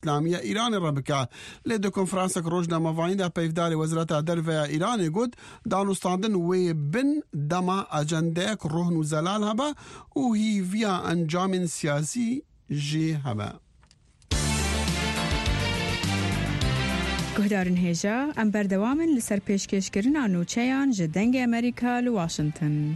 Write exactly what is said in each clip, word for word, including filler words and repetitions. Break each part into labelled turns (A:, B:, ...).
A: إسلامية إيران الربكة لدى كونفرانسك روجنا مفاينة بيفداري وزارة درفة إيران يقول دانو ستاندن وبن دما أجندك روحن وزلال هبا وهي فيها أنجام سياسي جي هبا.
B: گهدارن هێژە ئەم بەردەوامن لەسەر پێشکەشکردنا نوچەیان ji dengê ئەمریکا لە واشنگتن.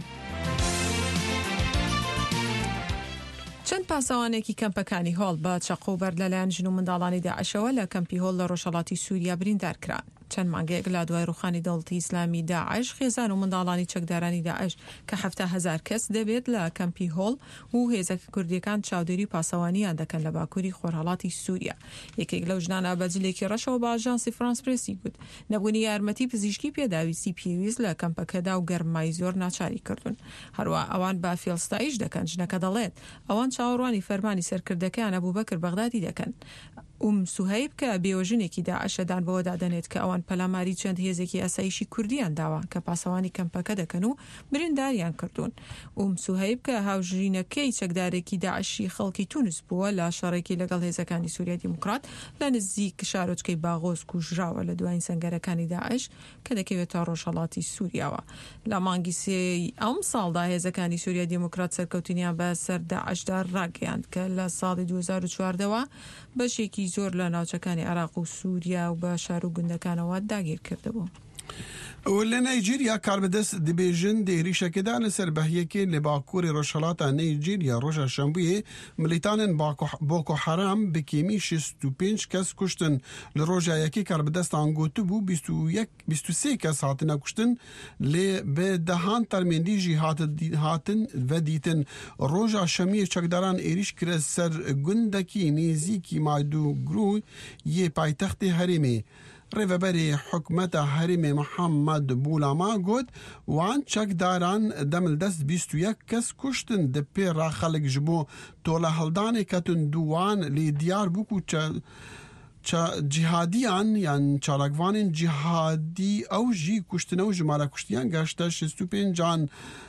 C: چەند پاسەوانێکی کەمپەکانی هۆڵ بە چەقۆبەر لەلایەن ژن و منداڵانی داعشەوە لە کەمپی هۆڵ لە ڕۆژهەڵاتی سووریا بریندار کران. چەند مانگەیەک لە دوای ڕوخانی دەوڵەتی ئیسلامی داعش خێزان و منداڵانی چەکدارانی داعش کە هەفتە هەزار کەس دەبێت لە کەمپی هۆڵ و هێزەکە کوردیەکان چاودێری پاسەوانیان دەکەن لە باکووری خۆرهەڵاتی سووریا. یەکێک لەو ژنانە بەجلێکی ڕەشەوە بە ئاژانسی فرانس پرێسی گوت نەبوونی یارمەتی پزیشکی پێداویستی پێویست لە کەمپەکەدا و گەرمای زۆر ناچاری کردوون. هەروە ئەوان با فێڵستایش دەکەن ژنەکە دەڵێت ئەوان چاوەڕوانی فەرمانی سەرکردەکەیان ئەبوبەکر بەغدادی دەکەن. ئوم سوهەیب کە بێوەژنێکی داعشەدان بەوە دادەنێت کە ئەوان پەلاماری چەند هێزێکی ئاسایشی کوردیان داوە کە پاسەوانی کەمپەکە دەکەن و برینداریان کردوون. ئوم سوهەیب کە هاوژینەکەی چەکدارێکی داعشی خەڵکی تونس بووە لە شەڕێکی لەگەڵ هێزەکانی سووریا دیموکرات لە نزیک شارۆچکەی باغۆز کوژراوە لە دوای سەنگەرەکانی داعش کە دەکەوێتە ڕۆژهەڵاتی سووریاوە. لە مانگی سێی ئەم ساڵدا هێزەکانی سووریا دیموکرات سەرکەوتنیان بە سەر داعشدا ڕاگەیاند کە لە ساڵی دوو هەزار و چواردەوە بەشێکی زۆر لە ناوچەکانی عێراق و سووریا و بە شار و گوندەکانەوە داگیر کردبوو.
A: لە نایجیریا کاربەدەست دەبێژن دێریشەکەدا لەسەر بەهیەکێ لە باکووری ڕۆژهەڵاتە نایجیریا ڕۆژە شەمبوویێ ملیتانن بۆکۆ حەرام بکێمی شەست و پێنج کەس کوشتن لە ڕۆژایەکی کاربەدەستان گوتو بوو بیست و سێ کەس هاتنە کوشتن لێ بە دەهان تەرمێندیژی هاتن و دیتن ڕۆژە شەمیە چەکداران ئێریش کرە سەر گوندەکی نێزیکی مایدوگرو یێ پایتەختی هەرێمێ. ڕێڤەبەری حکومەتە هەرێمێ محەممەد بولاما گوت وان چەکداران دەملدەست بیست و یەک کەس کوشتن دە پێ ڕاخەڵک ji بۆ تۆلە هەڵدانێکەتن دووان لێ دیار بووکو جیهادیان یان چالاکوانین جیهادی ئەو ژی کوشتنە و ژمارە کوشتیان گەشتە شەست و پێنجان.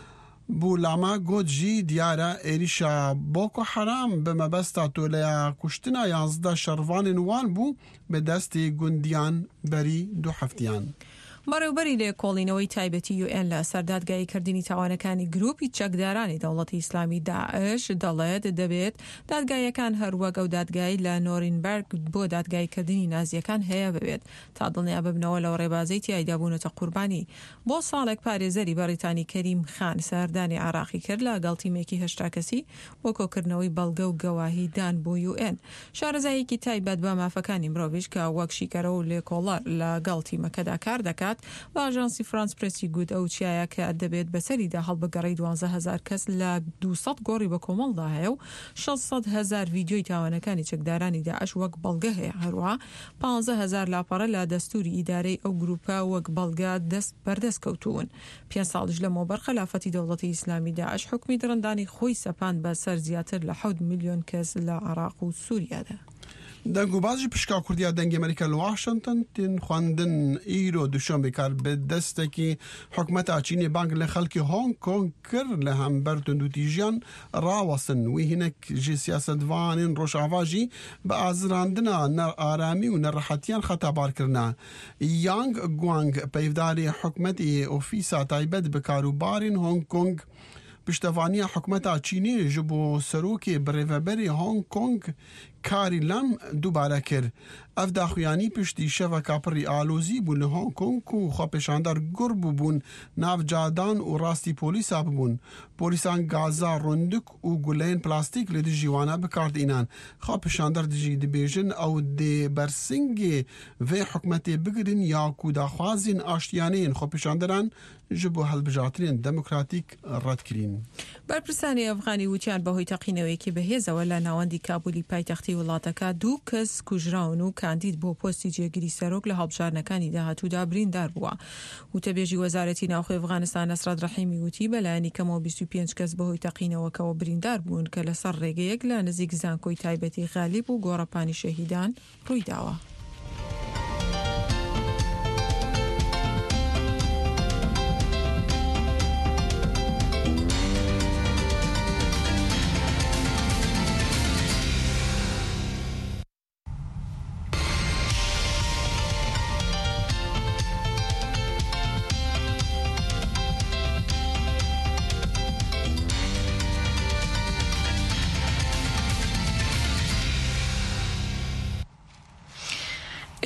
A: بولاما گوت جی دیارە ئێریشە بۆکۆ حەرام بەمەبەستا تۆلەیە کوشتنە یانزدە شەڕڤانên wan بوو بە دەستی گوندیان بەری دوو هەفتیان.
C: بەڕێوەبەری لێ کۆڵینەوەی تایبەتی یو ئێن لە سەردادگای کردنی تاوانەکانی گروپی چەکدارانی دەوڵەتی ئیسلامی داعش دەڵێت دەبێت دادگایەکان هەروەک ئەو دادگای لە نۆرینبەرگ بۆ دادگایکردنی نازیەکان هەیە ببێت تا دڵنیا ببنەوە لەو ڕێبازەی تیایدا بوونەتە قوربانی. بۆ ساڵێک پارێزەری بەریتانی کەریم خان سەردانی عراقی کرد لە گەڵتیمێکی هەشتا کەسی بۆ کۆکردنەوەی بەڵگە و گەواهی دان بۆ یو ئێن. شارەزایەکی تایبەت بە مافەکانی مرۆڤیش کە وەک شیکەرە و لێکۆڵەر لە گەڵتیمەکەدا کار دەکات بە ئاژانسی فرانس پرێسی گوت ئەو چیایە کە دەبێت بەسەریدا هەڵبگەڕی دوانزە هەزار کەس لە دووسەد گۆڕی بە کۆمەڵدا هەیە و شەشسەد هەزار ڤیدیۆی تاوانەکانی چەکدارانی داعش وەک بەڵگە هەیە. هەروە پانزە هەزار لاپەڕە لە دەستوری ئیدارەی ئەو گروپە وەک بەڵگە دەست بەردەست کەوتوون. پێنج ساڵش لەمەوە بەرخەلافەتی دەوڵەتی ئیسلامی داعش حکمی دڕندانی خۆی سەپاند بە سەر زیاتر لە حەوت میلیۆن کەس لە عێراق و سووریادا.
A: دەنگوبازی پشکا کوردیا دەنگی ئەمریکا لە واشنگتن تێن خواندن ئیرۆ دووشەمبێ کار بە دەستێکی حکومەتە چینی بانک لە خەڵکی هۆنگ کۆنگ کرد لە هەمبەر توندوتیژیان ڕاوەستن وی هینێک ژێ سیاسەتوانین ڕۆژئاواژی بە ئازراندنا نەر ئارامی و نەڕەحەتیان خەتابارکردنا. یانگ گوانگ پەیوەداری حکومەتی ئۆفیسا تایبەت بە کاروبارین هۆنگ کۆنگ پشتەوانیە حکومەتە چینی ji بۆ سەرۆکێ بڕێڤەبەری هۆنگ کۆنگ کاری لەم دووبارە کرد. ئەف داخویانی پشتی شەڤەکە پڕی ئالۆزی بوون لە هۆنگ کۆنگ و خۆپێشاندار گوڕ بوون ناوجادان و ڕاستی پۆلیسا ببوون. پۆلیسان گازا ڕوندک و گولەیەن پلاستیک لە دژیوانە بکاردئینان. خۆپێشاندار دژی دەبێژن ئەو دێ بەرسنگێ vê حکومەتێ بگرن یا کو داخوازین ئاشتیانەیەن خۆپێشاندەران ji بۆ هەڵبژارتنên دەموکراتیک ڕەتکرین.
C: بەرپرسانی ئەفغانی وتیان بەهۆی تەقینەوەیەکی بەهێزەوە لە ناوەندی کابولی پایتەختی وڵاتەکە دوو کەس کوژراون و کاندید بۆ پۆستی جێگیری سەرۆک لە هەڵبژارنەکانی داهاتوودا بریندار بووە. وتەبێژی وەزارەتی ناوخۆی ئەفغانستان نەسرەت ڕەحیمی وتی بەلایەنی کەمەوە بیست و پێنج کەس بەهۆی تەقینەوەکەوە بریندار بوون کە لەسەر ڕێگەیەک لە نزیک زانکۆی تایبەتی غالیب و گۆڕەپانی شەهیدان ڕوویداوە.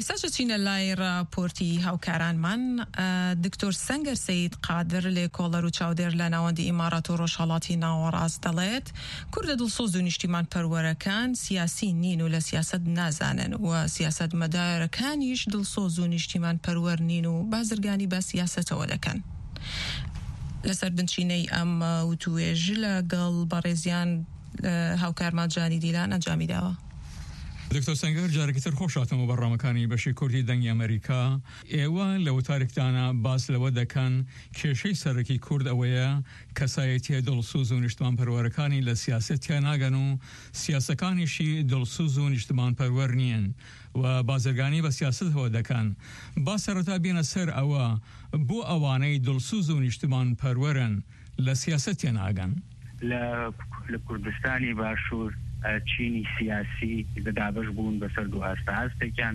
C: ئێستا چینە لای راپۆرتی هاوکارانمان دکتۆر سەنگەر سەید قادر لێ کۆڵەر و چاودێر لە ناوەندی ئیمارات و ڕۆژهەڵاتی ناوەڕاست دەڵێت کوردە دڵسۆز و نیشتیمان پەروەرەکان سیاسی نین و لە سیاست نازانن و سیاست مەدارەکانیش دڵسۆز و نیشتیمان پەروەر نین و بازرگانی بە سیاستەوە دەکەن. لەسەر بنچینەی ئەم وتوێژ لەگەڵ بەڕێزیان هاوکارمان جانی دیلان ئەنجامی داوە.
D: دکتۆر سەنگەر جارێکی تر خۆش هاتمەوە بەڕامەکانی بەشی کوردی دەنگی ئەمریکا. ئێوە لە وتارێکدانە باس لەوە دەکەن کێشەی سەرەکی کورد ئەوەیە کەسایەتیە دڵسوز و نیشتمان پەروەرەکانی لە سیاسەتیان ناگەن و سیاسەکانیشی دڵسوز و نیشتمان پەروەر نیەن و بازرگانی بە سیاستەوە دەکەن. با سەرەتا بێنە سەر ئەوە بۆ ئەوانەی دڵسوز و نیشتمان پەروەرن لە سیاسەتیان ناگەن.
E: لە کوردستانی باشوور چینی سیاسی دەدابش بوون بەسەر دوو هەستە هەستێکیان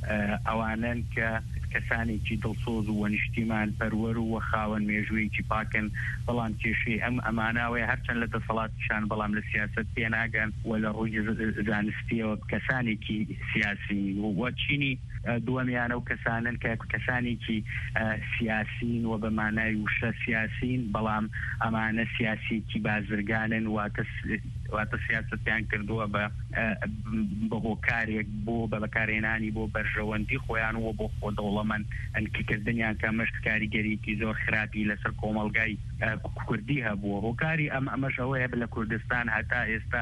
E: ئەوانن کە کەسانێکی دڵسۆز و نیشتیمان پەروەر و خاوەن مێژوویەکی پاکن بەڵام کێشەی ئەم ئەماناوەیە هەرچەند لە دەسەڵاتیشان بەڵام لە سیاست پێناگەن و لە ڕووی زانستیەوە کەسانێکی سیاسی و چینی دووەمیانە و کەسانن کە کەسانێکی سیاسین و بە مانای وشە سیاسین بەڵام ئەمانە سیاسیکی بازرگانن واتە سیاستیان کردووە بە بە هۆکارێک بۆ بە بەکارهێنانی بۆ بەرژەوەندی خۆیان و بۆ خۆ دەوڵەمەند ئەنکردنیان کە مەشت کاریگەریکی زۆر خراپی لەسەر کۆمەڵگای کوردی هەبووە. هۆکاری ئەم ئەمەش ئەوەیە لە کوردستان هەتا ئێستا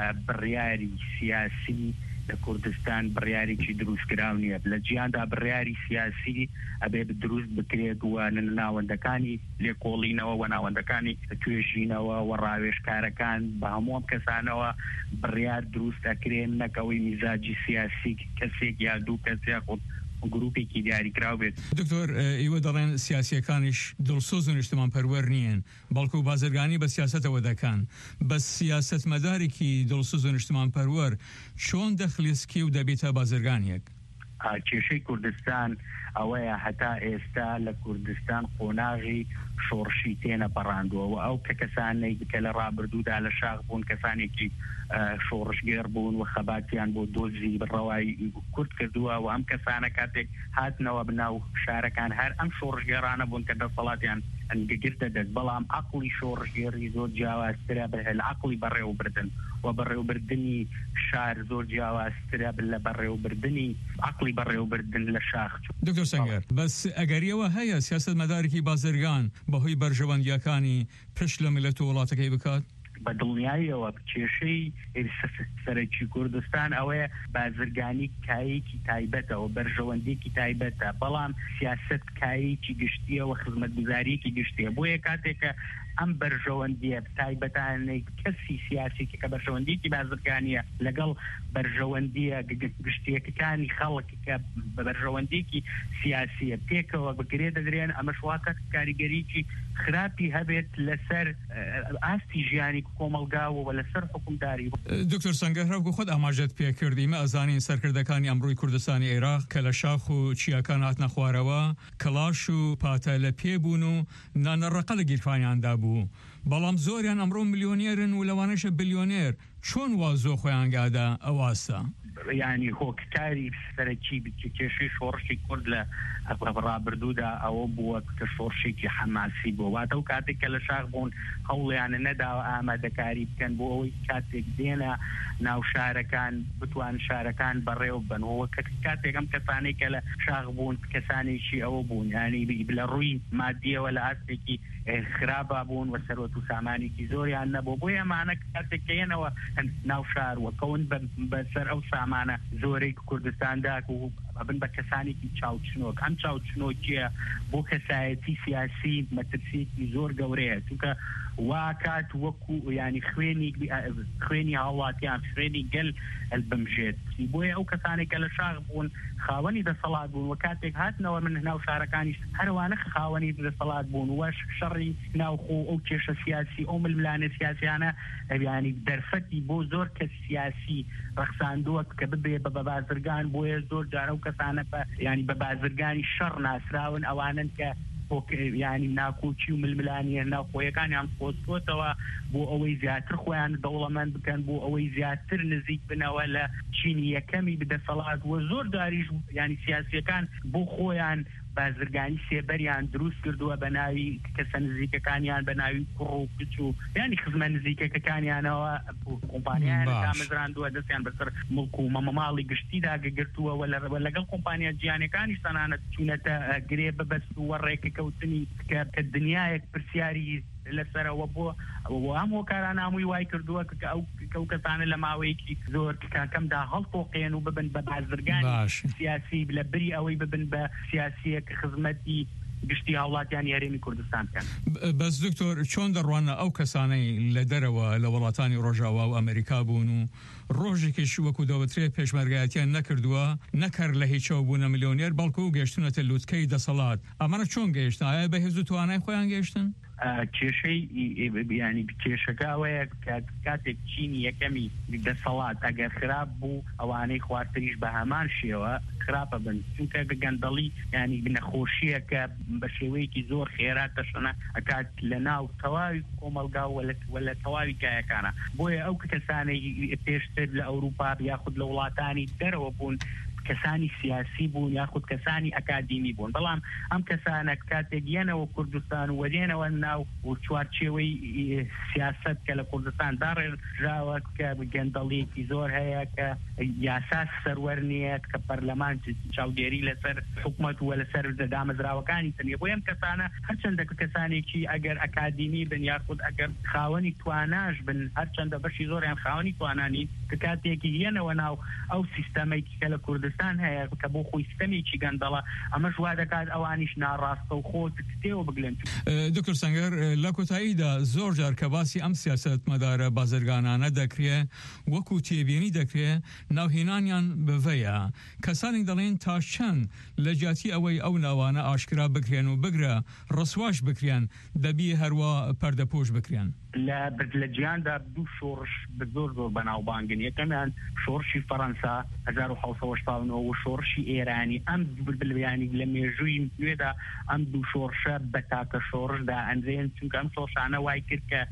E: بڕیاری سیاسی لە کوردستان بڕیارێکی دروستکراو نییە. لە جیاندا بڕیاری سیاسی ئەبێ دروست بکرێت و ناوەندەکانی لێکۆڵینەوە و ناوەندەکانی توێژینەوە و ڕاوێژکارەکان بە هەموو کەسانەوە بڕیار دروست ئەکرێن نەکەوەی میزاجی سیاسی کەسێک یا دوو کەسێک گروپێکی دیاریکراو بێت.
D: دکتۆر ئێوە دەڵێن سیاسیەکانیش دڵسۆز و نیشتمان پەروەر نیەن بەڵکو و بازرگانی بە سیاسەتەوە دەکەن. بە سیاست مەدارێکی دڵسۆز و نیشتمان پەروەر چۆن دەخلیسکی و دەبێتە بازرگانیەک؟
E: کێشەی کوردستان ئەوەیە هەتا ئێستا لە کوردستان قۆناغی شۆڕشی تێنە پەڕاندووە و ئەو کە کەسانەی کە لە ڕابردوودا لە شاخ بوون کەسانێکی شۆڕشگێر بوون و خەباتیان بۆ دۆزی بڕەوای کورد کردووە و ئەم کەسانە کاتێک هاتنەوە بناو شارەکان هەر ئەم شۆڕشگێرانە بوون کە دەسەڵاتیان ئەنگەگرتە دەست بەڵام عەقڵی شۆڕشگێری زۆر جیاوازترە لە عەقڵی بەڕێوەبردن و بەڕێوەبردنی شار زۆر جیاوازترە لە بەڕێوەبردنی عەقڵی بەڕێوەبردن لە شاخ.
D: دکتۆر سەنگەر بەس ئەگەریەوە هەیە سیاسەت مەدارێکی بازرگان بەهۆی بەرژەوەندیەکانی پشت لە میلەت و وڵاتەکەی بکات؟
E: بە دڵنیاییەوە کێشەی سەرەکی کوردستان ئەوەیە بازرگانی کایەکی تایبەتە و بەرژەوەندێکی تایبەتە بەڵام سیاست کایەکی گشتیە و خزمەتگوزاریەکی گشتیە. بۆیە کاتێکە ئەم بەرژەوەندیە تایبەتانەی کەسی سیاسی کە بەرژەوەندێکی بازرگانیە لەگەڵ بەرژەوەندیە گشتیەکەکانی خەڵک کە بە بەرژەوەندێکی سیاسیە پێکەوە بگرێ دەدرێن ئەمەش واتە کاریگەریکی خراپی هەبێت لەسەر ئاستی ژیانی کۆمەلگاوە لەسەر حکومداری.
D: دکتۆر سەنگەر هەرگو خۆت ئاماژەت پێکردی مە ئەزانین سەرکردەکانی ئەمڕۆی کوردستانی عێراق کە لە شاخ و چیاکان هاتنە خوارەوە کەلاش و پاتە لە پێبوون و نانەڕەقە لە گیرفانیاندا بوو بەڵام زۆریان ئەمڕۆ ملیۆنێرن و لەوانەشە بلیۆنێر چۆن وازۆ خۆیانگادا ئەواستا؟
E: یعنی هۆکاری سەرەکی کێشەی شۆڕشی کورد لە ڕابردوودا ئەوە بووە کە شۆڕشێکی حەماسی بوو واتە و کاتێک کە لە شاخ بوون هەوڵیانە نەداوە ئامادەکاری بکەن بۆ ئەوەی کاتێک دێنە ناو شارەکان بتوان شارەکان بەڕێوە بنەوە کە کاتێک ئەم کەسانەی کە لە شاخ بوون کەسانێکی ئەوە بوون ینی لە ڕووی مادیەوە لە ئاستێکی خراپە بوون و سەرۆت و سامانێکی زۆریان نەبوو بۆ ئەمانە کاتێک کەێنەوە ناو شار وەکەون بەسەر ئەو سامانە زۆرەی کوردستاندا و بن بە کەسانێکی چاوچنۆک ئەم چاوچنۆکیە بۆ کەسایەتی سیاسی مەترسیەکی زۆر گەورەیە چونکە وا کات وەکو ینی خوێنی خوێنی هاوڵاتیان خوێنی گەل بمژێت بۆیە ئەو کەسانێک کە لە شاخ بوون خاوەنی دەسەڵات بوون و کاتێک هاتنەوە من ناو شارەکانیش هەروانە خاوەنی دەسەڵات بوون وەش شەڕی ناوخۆ ئەو کێشە سیاسی ئەو ململانە سیاسیانە ینی دەرفەتی بۆ زۆر کەس سیاسی ڕەخساندووە کە ببێ بە بازرگان بۆیە زۆر جارە و کەسانە ینی بە بازرگانی شەڕ ناسراون ئەوانن کە ینی ناکۆچی و ململانیە ناوخۆیەکانیان خۆستۆتەوە بۆ ئەوەی زیاتر خۆیان دەوڵەمەند بکەن بۆ ئەوەی زیاتر نزیک بنەوە لە چینی یەکەمی بدەسەڵات و زۆر داریش ینی سیاسیەکان بۆ خۆیان بازرگانی سێبەریان دروست کردووە بە ناوی کەسە نزیکەکانیان بە ناوی کوڕ و کچ و ینی خزمە نزیکەکەکانیانەوە کۆمپانیایان دامەزراندووە دەستیان بەسەر مڵک و مەمەماڵی گشتیدا گرتووە لەگەڵ کۆمپانیا جیهانیەکانیش تەنانەت چوونەتە گرێ ببەست و ڕێکەکەوتنی کە دنیایەک پرسیاری لەسەرەوە بۆ ئەم هۆکاران هەمووی وای کردووە کە ئەو کەسانە لە ماوەیەکی زۆر کەمدا هەڵتۆقێن و ببن بە بازرگانی سیاسی لە بری ئەوەی ببن بە سیاسیەک خزمەتی گشتی هاوڵاتیانی هەرێمی کوردستان بکەن.
D: بەس دکتۆر چۆن دەڕوانە ئەو کەسانەی لە دەرەوە لە وڵاتانی ڕۆژاوا و ئەمریکا بوون و ڕۆژێکیش وەکو دەوترێ پێشمەرگایەتیان نەکردووە نەکەر لە هیچەوە بوونە میلیۆنێر بەڵکو و گەشتونەتە لووتکەی دەسەڵات ئەمانە چۆن گەیشتن ئایا بە هێز و توانای خۆیان گەیشتن؟
E: کێشەی ینی کێشەکەوەیە کاتێک چینی یەکەمی دەسەڵات ئەگەر خراپ بوو ئەوانەی خواردتریش بە هەمان شێوە خراپە بن چونکە گەندەڵی ینی بنەخۆشیە کە بە شێوەیەکی زۆر خێرا تەشەنە ئەکات لە ناو تەواوی کۆمەلگا و لە تەواوی کایەکانە بۆیە ئەو کەسانەی پێشتر لە ئەوروپا یاخود لە وڵاتانی دەرەوە بوون کەسانی سیاسی بوون یاخود کەسانی ئەکادیمی بوون بەڵام ئەم کەسانە کاتێک یەنەوە کوردستان و وەدێنەوە ناو و چوارچێوەی سیاست کە لە کوردستان داڕێژراوە کە گەندەڵیەکی زۆر هەیە کە یاسا سەروەر نیە کە پەرلەمان چاودێری لەسەر حکومەت و لەسەر دامەزراوەکانی تەنیە بۆ ئەم کەسانە هەرچەندە کەسانێکی ئەگەر ئەکادیمی بن یاخود ئەگەر خاوەنی تواناش بن هەرچەندە بەشی زۆریان خاوەنی توانانی کە کاتێکی یەنەوە ناو ئەو سیستەمێکی کە لە کوردستان هەیە کە بۆ خۆی سیستەمێکی گەندەڵە ئەمەش وا دەکات ئەوانیش ناڕاستە و خۆت تێوە بگلێن.
D: دکتۆر سەنگەر لە کۆتاییدا زۆر جار کە باسی ئەم سیاست مەدارە بازرگانانە دەکرێ وەکو تێبینی دەکرێ ناوهێنانیان بڤەیە کەسانی دەڵێن تا چەند لە جیاتی ئەوەی ئەو ناوانە ئاشکرا بکرێن و بگرە ڕسواش بکرێن دەبی هەروە پەردەپۆش بکرێن.
E: لە گیاندا دوو شۆڕش بە زۆر زۆر بەناوبانگن یەکەمیان شۆڕشی فەڕەنسا هەزار و حەوت سەد و هەشتاد و شۆڕشی ئێرانی ئەم بلویانی لە مێژووی نوێدا ئەم دوو شۆڕشە بە تاکە شۆڕشدا ئەنجێن چونکە ئەم شۆڕشانە وای کرد کە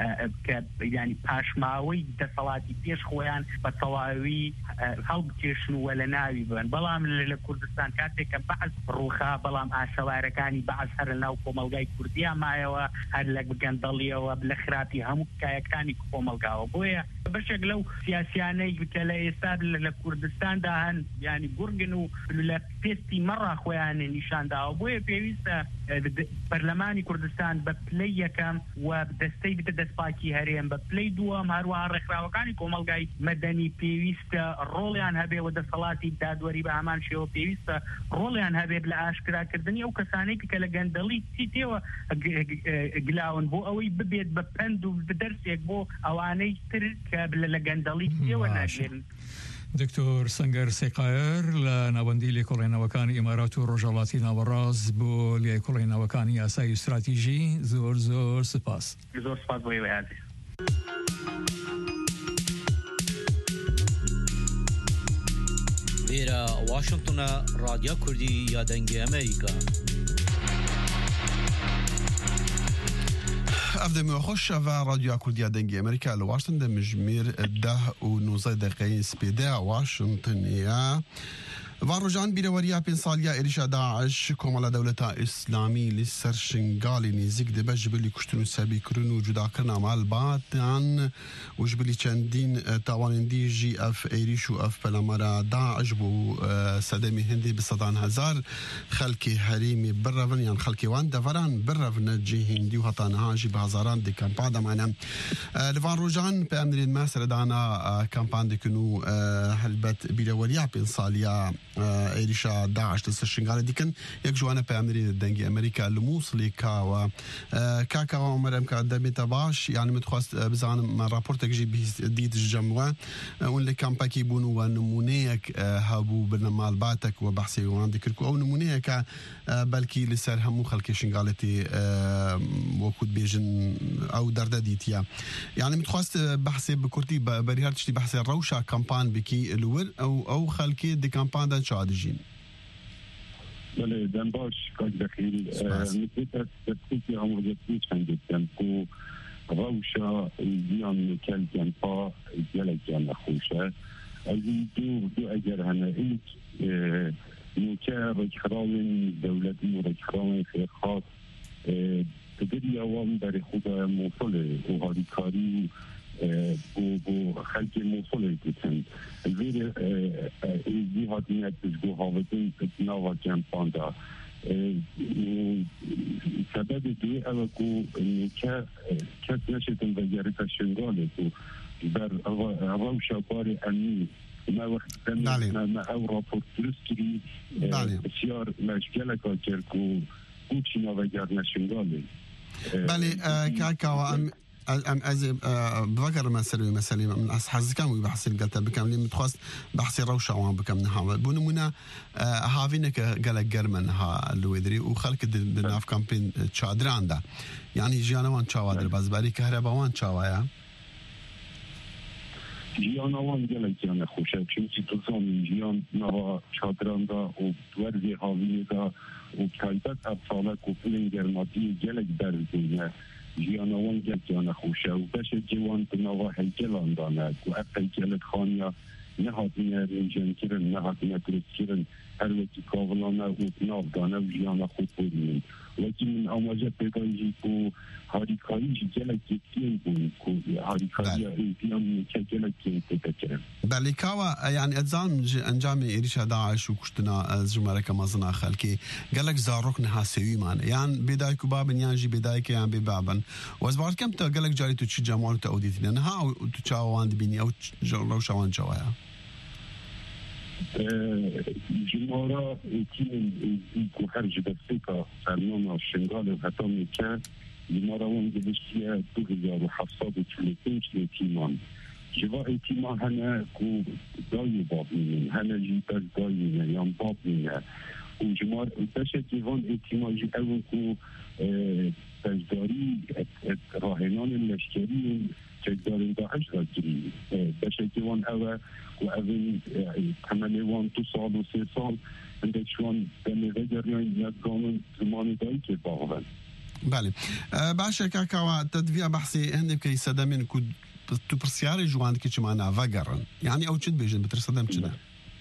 E: کە ینی پاشماوەی دەسەڵاتی پێش خۆیان بە تەواوی هەڵبکێشن وە لە ناوی بن بەڵام لە کوردستان کاتێک کە بەعز ڕووخا بەڵام ئاشەوارەکانی بەعز هەر لەناو کۆمەلگای کوردیا مایەوە هەر لە گەندەڵیەوە لە خراپی هەموو کایەکانی کۆمەلگاوە بۆیە بەشێک لەو سیاسیانەی کە لە ئێستا لە کوردستاندا هەن ینی گورگن و لە پێستی مەڕا خۆیان نیشانداوە بۆیە پێویستە پەرلەمانی کوردستان بە پلەی یەکەم و دەستەی بدە دەستپاکی هەرێم بە پلەی دووەم هەروەها ڕێکخراوەکانی کۆمەلگای مەدەنی پێویستە ڕۆڵیان هەبێ و دەسەڵاتی دادوەری بە هەمان شێوە پێویستە ڕۆڵیان هەبێت لە ئاشکراکردنی ئەو کەسانەی کە لە گەندەڵی چی تێوە گلاون بۆ ئەوەی ببێت بە پند و دەرسێک بۆ ئەوانەی تر کە لە گەندەڵی تێوە ناژێن.
D: دکتۆر سەنگەر سێقایر لە ناوەندی لێکۆڵێنەوەکانی ئیمارات و ڕۆژهەڵاتی ناوەڕاست بۆ لێکۆڵێنەوەکانی یاسای استراتیژی زۆر زۆر سپاس.
E: زۆر سپاس بۆ ئێوە.
F: لێرە واشنگتنە رادیۆ کوردی یا دەنگی ئەمریکا.
A: ئەفدەمی خۆش و رادیۆ کوردیا دەنگی ئەمریکا لە واشنگتن دەمژمێر ده و نوزە دقیقەی سپێدە واشنگتنە ڤڕۆژان بیرەوەریە پێ ساڵیا عێریشا داعش کۆمەڵە دەوڵەتە ئیسلامی لەسەر شنگاڵی نزیک دەبە ji bilî kuştin û sebîkirin û cudakirina malbatan û ji bilî çendîn tawanendî jî ev êrîş û ev pelemara Daeş bû sedemê Hindê bi sedan hezar xelkê herêmê birevin yan xelkê wan deveran birevne cê Hindî û heta niha jî bi hezaran di kampa demane. Li van rojan peyemnerên me seredana kampan dikin û helbet bîreweriya pê saliya عێریشا داعش لەسەر شنگالە دیکن یەک جوانە پەیامەری دەنگی ئەمریکا لە مووسڵی کاوە کاکاوە ئەمەرم کا دەبێتە باش یانی متخواست بزانم راپۆرتێکژی دیت ژەموە اون لە کامپاکی بوون و نمونەیەک هەبوو بنە مالباتێک و بەحسی وان دەکرد و ئەو نمونەیەکە بەلکی لەسەر هەموو خەڵکی شنگالەتی وەکوت بێژن ئەو دەردە دیتە یانی متخواست بەحسێ بکورتی بەری هەر تشتی بەحسێ ڕەوشە کامپان بکی لور ئەو ئەو خەڵکی دی کامپاندا چادژین.
G: بله دنباش کاج بخیل مثل از دستی آموزشی چندیدن که روشا زیان نکل جنپا جلک جان خوشه از این دو دو اگر هنه ایک نوکه رکراوین دولتی و رکراوین خیر خاص تدری اوام در خود موصله و هاریکاری بو بو خلق موصله کتن زیر ایزی هاتینت بزگو هاوتین ناوا جنپان دا سبب دوی اوه کو نوکه کس نشدن و گرفت شنگاله کو در روشا بار امنی ما وقت ما او راپورت درست کری بسیار مشکل که کرکو کوچینا و گرد نشنگاله
A: بله كاكا ام ام از بفكر مسألة مسألة من أصحاب كم بحث القتل بكم لي متخصص بحث روشة وان بكم نحاول بونمونا هافينك قالك جرمن ها الويدري وخلك دناف كامبين تشادران ده يعني جيانا وان تشاوادر بس بري كهرباء وان تشاوايا
G: جیان وان گله جان خوشه چونکی تو زمین جیان نوا چادران دا و ورزی حاوی دا و کلبت افصالک و پلین گرماتی گله در دنیا جیان وان گله جان خوشه و بشه جوان نوا هیکلان دانه و اقل گله خانیا نهادینه رنجن کرن نهادینه درست کرن هر وقتی کاولانه و ناف دانه و جیان خود بودیم لیکن من آماجه پیدایشی که هاریکایی جلک یکتین بود که هاریکایی ایتیان که جلک پیدا کرن
A: بله کاوا يعني اتزان انجام إيريشا داعش وكشتنا زمرك مازنا خلكي قالك زاروك نحاسيوي مان يعني بدايك بابن يعني بدايك يعني ببابن وازبار كم تا قالك جاري تو تشي جمال تاوديتنا نها او تشاوان بيني او لو شوان جوايا
G: جمارا تیم ایکو خرج دستیکا سرمان شنگال و حتی میکن جمارا اون گلشتیه دو هزار و هفتصد و چهل و پنج تیمان جوا ایتیمان هنه که دایی باب مینن هنه جیبز دایی مینن یا باب مینن و جمار بشه جوان ایتیمان جی اون که تجداری راهنان لشکری تجداری داعش را گیری بشه جوان اوه و اول عملی وان دو سال و سه سال اندک شوان دمیغه گریان نزگامن زمانی دایی که باقون
A: بله باشه كاكا تدفيع بحثي هندب كي سدمين كو تو برسياري جوان كي چمانا وگرن يعني او چد بيجن بتر سدم چنا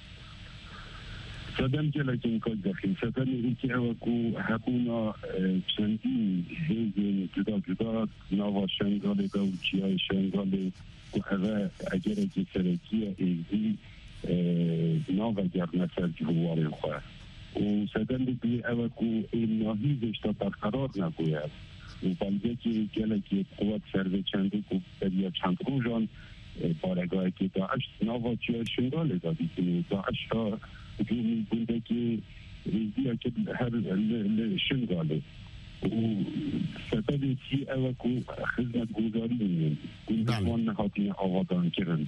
G: سدم جلكين كل دخل سدم إنتي أوكو هبونا چندين هيزين جدا جدا نوا شنگال دا و چيای شنگال و هوا اگر اجي سركية ايزي نوا گر نسر جهوار خواه و سدم بگوی اوکو این ناهیزش تا برقرار نگوید و بلده که گلکی قوت سرده چنده که بریا چند روزان بارگاه که داعش نواچی های شنگال دادی که داعش ها جومی بونده که ریزی ها که هر شنگاله و سبب سی اوکو خدمت گذاری میم گندوان نهاتین آوادان کرن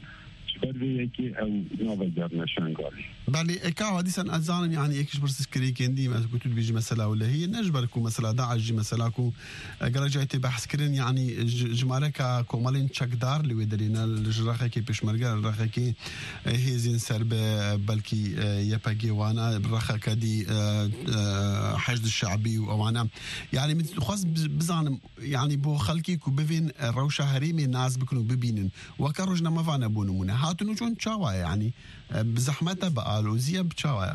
A: بله اكاو حديثا ازانم يعني اكش برسس كري كندي ما كنت بيجي مساله ولا هي نجبركم مساله داعش مسالاكو قراجايتي بحث كرين يعني جماركا كومالين تشكدار اللي ودرينا الجراخه كي بشمرغا الرخه كي هيزين سرب بلكي يباجي وانا الرخه كدي حشد الشعبي وانا يعني خاص بزانم يعني بو خلكي كو بفين روشه هريمي ناس بكونوا ببينن وكروجنا ما فانا بونمونه هاتونو جون تشاوا يعني بزحمته بقالو زي بتشاوا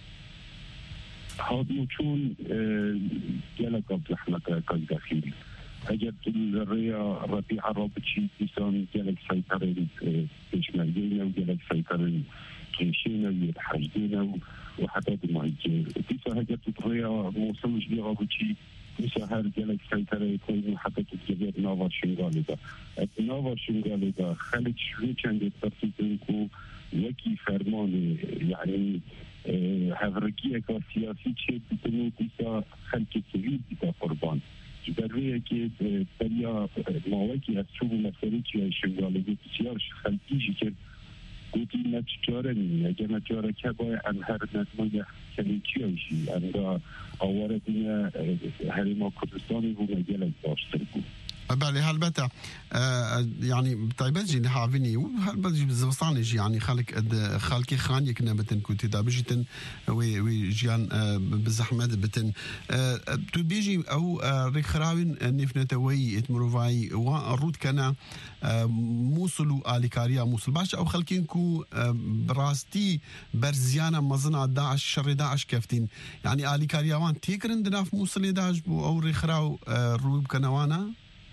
G: هاتونو چون جلقه بزحمته كان داخلي اجت الريا ربيع الرابطي بيسان جلق سيطره بشمالينا وجلق سيطره كيشينا ويتحجدينا وحتى المهجر بيسا هجت الريا موصلش لي رابطي بيسا هر جلق سيطره يكون حتى تتجبير ناوا شنغالي دا ناوا شنغالي دا خلق شوي چند ترسيطن كو يكي فرمان يعني هفرقية كا سياسي چه بتنو بيسا خلق سويل بيسا قربان جبروه که بریا ماوکی از چوب مسئله که شنگالگی بسیار خلقیشی که گوتی نچاره نمی اگر نچاره که باید انهر نظمای کلیچی هایشی انگا آواره دینه حریما کردستانی بود مگلک داشته بود
A: بالي هالبتا آه يعني طيبتجي نحافيني وهالبتجي بزوصاني جي يعني خالك خالكي خان يكنا بتن كنت دابجتن وي وي جيان آه بزحمة بتن آه تبيجي أو آه رخراوين نفنتوي اتمروفاي والرود كنا آه موصلوا آليكاريا موصل باش أو خالكينكو آه براستي برزيانا مزنا داعش شر داعش كفتين يعني آليكاريا وان تيكرن دناف موصل داعش بو أو رخراو آه روب كنوانا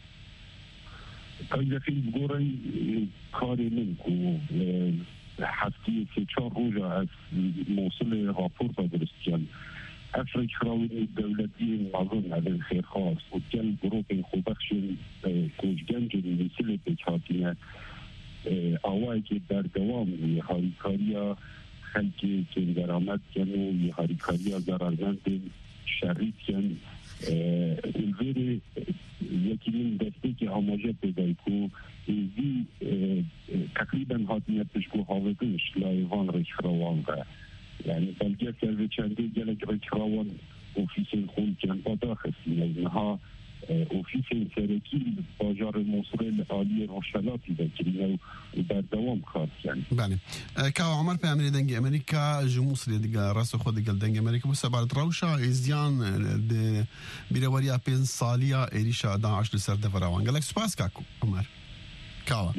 G: إذا في بقولي كاري منكو حتى في شهر رجع موصل رابور تدرسيان أفريق خراوي الدولتين أظن على الخير خاص وكان جروب خوبخشين كوش جنجل مثل بيشاتنا أواجه در دوام يهاريكاريا خلقي كن درامات كانوا يهاريكاريا ضررمند شريط كان الفيري یکی من دسته که آماجه پیدای کو ایزی تقریبا حاضنیت بشکو حاوزنش لایوان ریخراوان ده یعنی بلگه که چنده گلک ریخراوان اوفیسین خون کن با داخستین اینها اوفیسین سرکی باجار موصول عالی روشلاتی ده که در دوام کار کن
A: بله که عمر پیامری دنگ امریکا جموصلی دیگه راست خود دیگه دنگ امریکا بس بعد روشا ازیان د بیرواریا پنج سالیا ایریشا داعش لسر دفراوان گلک سپاس کاکو عمر کاوا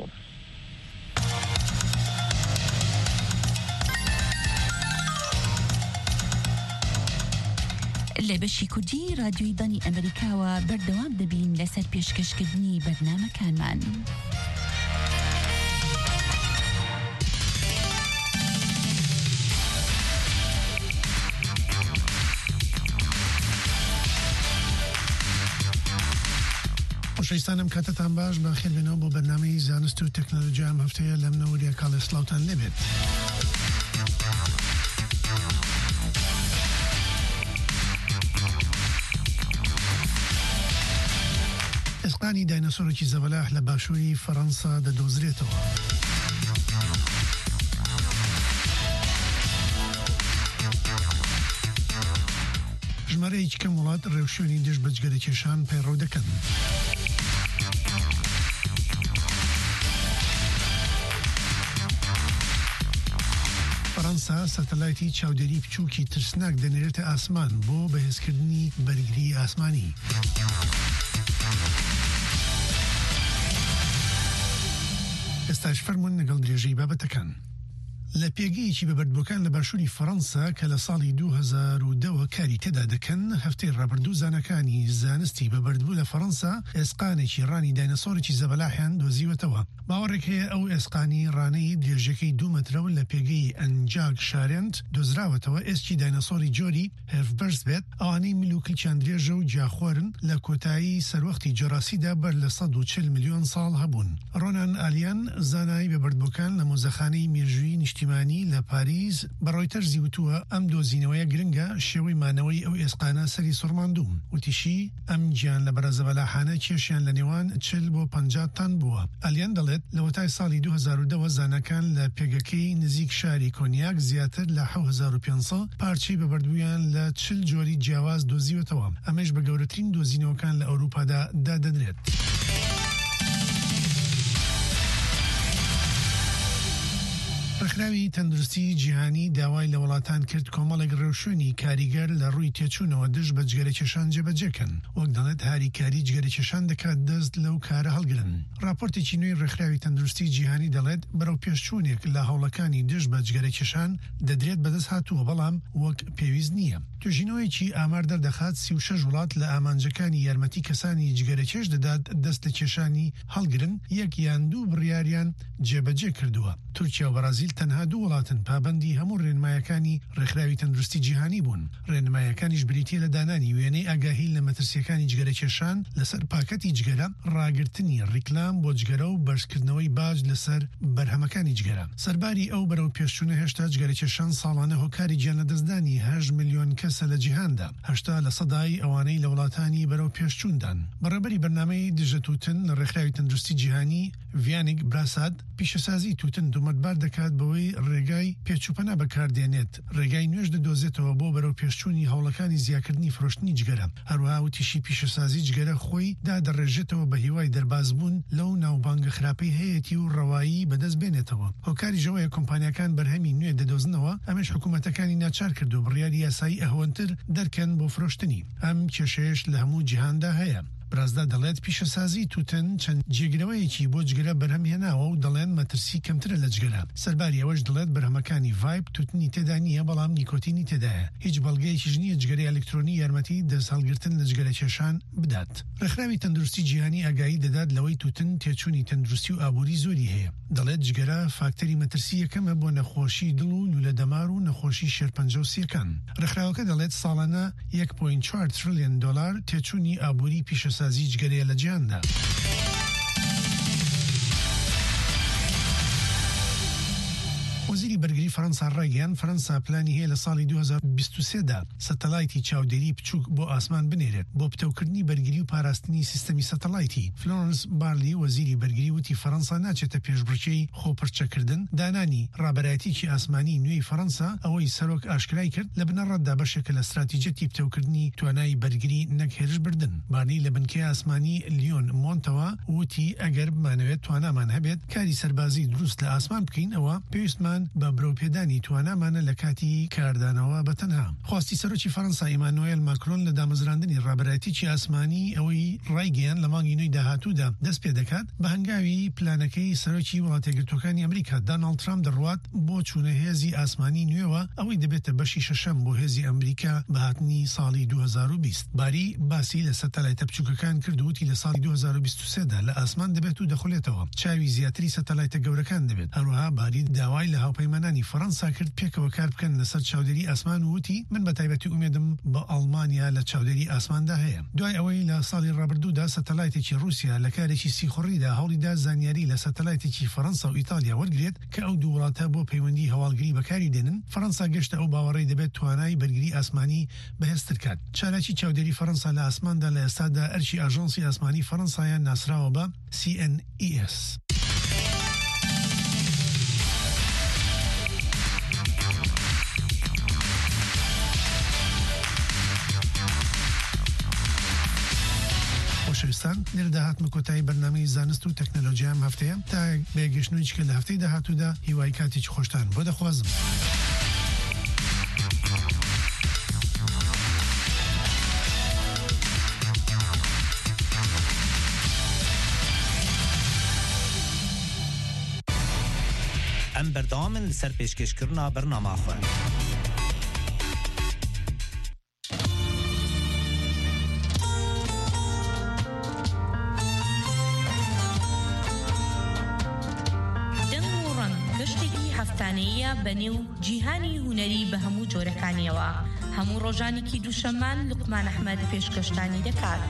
H: لە بەشی کوردی رادیۆی دانی ئەمریکاوە بەردەوام دەبین لەسەر پێشکەشکردنی بەرنامەکانمان.
I: خۆشەویستانم کاتتان باش بەخێر بێنەوە بۆ بەرنامەی زانست و تەکنۆلۆژیا ئەم هەفتەیە لە منەوە کاڵێ سڵاوتان لێبێت. ئێسقانی داینەسۆرێکی زەبەلاح لە باشووری فەڕەنسا دەدۆزرێتەوە. ژمارەیەکی کەم وڵات ڕێوشوێنی دژ بە جگەرەکێشان پەیڕەو دەکەن. فەڕەنسا سەتەلایتی چاودێری بچووکی ترسناک دەنێرێتە ئاسمان بۆ بەهێزکردنی بەرگری ئاسمانی. ئێستاش فەرمونون لەگەڵ درێژەی بابەتەکان. لە پێگەیەکی بەبەردبووەکان لە باشووری فەڕەنسا کە لە ساڵی دوو هەزار و دە کاری تێدا دەکەن هەفتەی ڕابردوو زانەکانی زانستی بەبەردبوو لە فەڕەنسا ئێسقانێکی ڕانی داینەسۆرێکی زەبەلاحیان دۆزیوەتەوە. باوەڕێک هەیە ئەو ئێسقانی ڕانەی درێژەکەی دوو مەترەوە لە پێگەی ئەنجاک شارێنت دۆزراوەتەوە ئێسکی داینەسۆری جۆری هێرفبەرز بێت ئەوانەی ملوکلچیان درێژە و جاخۆرن لە کۆتایی سەروەختی جۆراسیدا بەر لە سەد و چل میلیۆن ساڵ هەبوون. ڕۆنان ئالیان زانای بەبەردبووەکان لە مۆزەخانەی مێژووی نیشتیمانی لە پاریس بە ڕۆیتەر زیوتووە ئەم دۆزینەوەیە گرنگە شێوەی مانەوەی ئەو ئێسقانە سەری سوڕماندوو وتیشی ئەم گیان لە بەرە زەبەلاحانە کێشیان لە نێوان چل بۆ پەنجا تان بووە. ئالیان دەڵێت لە وەتای ساڵی دوو هەزار و دە زانەکان لە پێگەکەی نزیک شاری کۆنیاک زیاتر لە حەوت هەزار و پێنج سەد پارچەی بەبەردبوویان لە چل جۆری جیاواز دۆزیوەتەوە. ئەمەش بە گەورەترین دۆزینەوەکان لە ئەوروپادا دادەنرێت. ڕێکخراوی تەندروستی جیهانی داوای لە وڵاتان کرد کۆمەڵێک ڕێوشوێنی کاریگەر لە ڕووی تێچوونەوە دژ بە جگەرەکێشان جێبەجێکەن وەک دەڵێت هاریکاری جگەرەکێشان دەکات دەست لەو کارە هەڵگرن. راپۆرتێکی نوێی ڕێکخراوی تەندروستی جیهانی دەڵێت بەرەو پێشچوونێک لە هەوڵەکانی دژ بە جگەرەکێشان دەدرێت بەدەست هاتووە بەڵام وەک پێویست نییە. توێژینەوەیەکی ئامار دەردەخات سی و شەش وڵات لە ئامانجەکانی یارمەتی کەسانی جگەرەکێش دەدات دەست لە کێشانی هەڵگرن یەک یان دوو بڕیاریان جێبەجێ کردووە. تورکیا و بەرازیل تەنها دوو وڵاتن پابەندی هەموو ڕێنمایەکانی ڕێکخراوی تەندروستی جیهانی بوون. ڕێنمایەکانیش بریتیە لە دانانی وێنەی ئاگاهی لە مەترسیەکانی جگەرەکێشان لەسەر پاکەتی جگەرە، ڕاگرتنی ڕیکلام بۆ جگەرە و بەرزکردنەوەی باج لەسەر بەرهەمەکانی جگەرە. سەرباری ئەو بەرەو پێشچوونە هێشتا جگەرەکێشان ساڵانە هۆکاری گیانلەدەستدانی هەژد میلیۆن کەسە لە جیهاندا، هەشتا لە سەدای ئەوانەی لە وڵاتانی بەرەو پێشچووندان. بەڕێبەری بەرنامەی دژە تووتن لە ڕێکخراوی تەندروستی جیهانی ڤیانێک براساد پیشەسازی تووتن دومەتبار دەکات بەوەی ئەوەی ڕێگای پێچوپەنا بەکاردێنێت ڕێگای نوێژ دەدۆزێتەوە بۆ بەرەو پێشچوونی هەوڵەکانی زیاکردنی فرۆشتنی جگەرە. هەروەها وتیشی پیشەسازی جگەرە خۆی دادەڕێژێتەوە بە هیوای دەربازبوون لەو ناوبانگە خراپەی هەیەتی و ڕەوایی بەدەست بێنێتەوە. هۆکاری ژەوەیە کۆمپانیەکان بەرهەمی نوێ دەدۆزنەوە، ئەمەش حکوومەتەکانی ناچار کردو بڕیاری یاسایی ئەهۆنتر دەرکەن بۆ فرۆشتنی. ئەم کێشەیەش لە هەموو جیهاندا هەیە. برازدا دەڵێت پیشەسازی توتن چەند جێگرەوەیەکی بۆ جگەرە بەرهەم هێناوە و دەڵێن مەترسی کەمترە لە جگەرە. سەرباری ئەوەش دەڵێت بەرهەمەکانی ڤایب توتنی تێدا نییە، بەڵام نیکۆتینی تێدایە. هیچ بەڵگەیەکیش نییە جگەرەی ئەلکترۆنی یارمەتی دەست هەڵگرتن لە جگەرە کێشان بدات. ڕێکخراوی تەندروستی جیهانی ئاگایی دەدات لەوەی توتن تێچوونی تەندروستی و ئابووری زۆری هەیە. دەڵێت جگەرە فاکتەری مەترسی یەکەمە بۆ نەخۆشی دڵ و لولەدەمار و نەخۆشی شێرپەنجەوسیەکان. ڕێکخراوەکە دەڵێت ساڵانە یەک پۆینت چوار تریلیۆن دۆلار تێچوونی ئابووری پیشەسازی جگەرەیە لە جیهاندا. وەزیری بەرگری فەرەنسا ڕایگەیاند فەرەنسا پلانی هەیە لە ساڵی دوو هەزار و بیست و سێ دا سەتەلایتی چاودێری بچووک بۆ ئاسمان بنێرێت بۆ پتەوکردنی بەرگری و پاراستنی سیستەمی سەتەلایتی. فلۆرنس بارلی وەزیری بەرگری وتی فەرەنسا ناچێتە پێشبڕکێی خۆپەرچەکردن. دانانی ڕابەرایەتیکی ئاسمانی نوێی فەرەنسا ئەوەی سەرۆک ئاشکرای کرد لە بنەڕەتدا بەشێکە لە استراتیجەتی پتەوکردنی توانای بەرگری نەک هێرش بردن. بارلی لە بنکەی ئاسمانی لیۆن مۆنتەوە وتی ئەگەر بمانەوێت توانامان هەبێت کاری سەربازی دروست لە ئاسمان بکەین ئەوە پێویستمان بە برۆپێدانی توانامانە لە کاتی کاردانەوە بەتەنها. خواستی سەرۆکی فەرەنسا ئیمانوئێل ماکرۆن لە دامەزراندنی ڕابەرایەتیکی ئاسمانی ئەوەی ڕایگەیان لە مانگی نوێی داهاتوودا دەست پێ دەکات بە هەنگاوی پلانەکەی سەرۆکی وڵاتە یەکگرتووەکانی ئەمریکا داناڵد ترامپ دەڕوات بۆ چوونە هێزی ئاسمانی نوێوە ئەوەی دەبێتە بەشی شەشەم بۆ هێزی ئەمریکا بە هاتنی ساڵی دوو هەزار و بیست. باری باسی لە سەتەلایتە بچووکەکان کردووتی لە ساڵی دوو هەزار و بیست و سێ دا لە ئاسمان دەبێت و دەخولێتەوە. چاوی زیاتری سەتەلایتە گەورەکان دەبێت. هەروەها باری داوای لە هاوپەیمانانی فەرەنسا کرد پێکەوە کار بکەن لەسەر چاودێری ئاسمان و وتی من بە تایبەتی ئومێدم بە ئەڵمانیا لە چاودێری ئاسماندا هەیە. دوای ئەوەی لە ساڵی ڕابردوودا سەتەلایتێکی رووسیا لە کارێکی سیخۆڕیدا هەوڵیدا زانیاری لە سەتەلایتێکی فەرەنسا و ئیتالیا وەرگێت کە ئەو دوو وڵاتە بۆ پەیوەندی هەواڵگری بەکاری دێنن. فەرەنسا گەشتە ئەو باوەڕەی دەبێت توانای بەرگری ئاسمانی بەهێزتر کات. چالاکی چاودێری فەرەنسا لە ئاسماندا لە ئێستادا ئەرشی ئاژانسی ئاسمانی فەرەنسایان ناسراوە بە سی ئەن ئی ئێس. خۆشەویستان لێرە داهاتمە کۆتایی بەرنامەی زانست و تەکنۆلۆژیا ئەم هەفتەیە تا بێگەشتنەوەیەکی کە لە هەفتەی داهاتوودا هیوای کاتێکی خۆشتان بۆ دەخوازم.
F: ئەم بەردەوامن لەسەر پێشکەشکردنا بەرنامە خۆ.
J: هەفتانەیە بەنێو جیهانی هونەری بە هەموو جۆرەکانیەوە. هەموو ڕۆژانێکی دووشەممان لوقمان ئەحمەد پێشکەشتانی دەکات.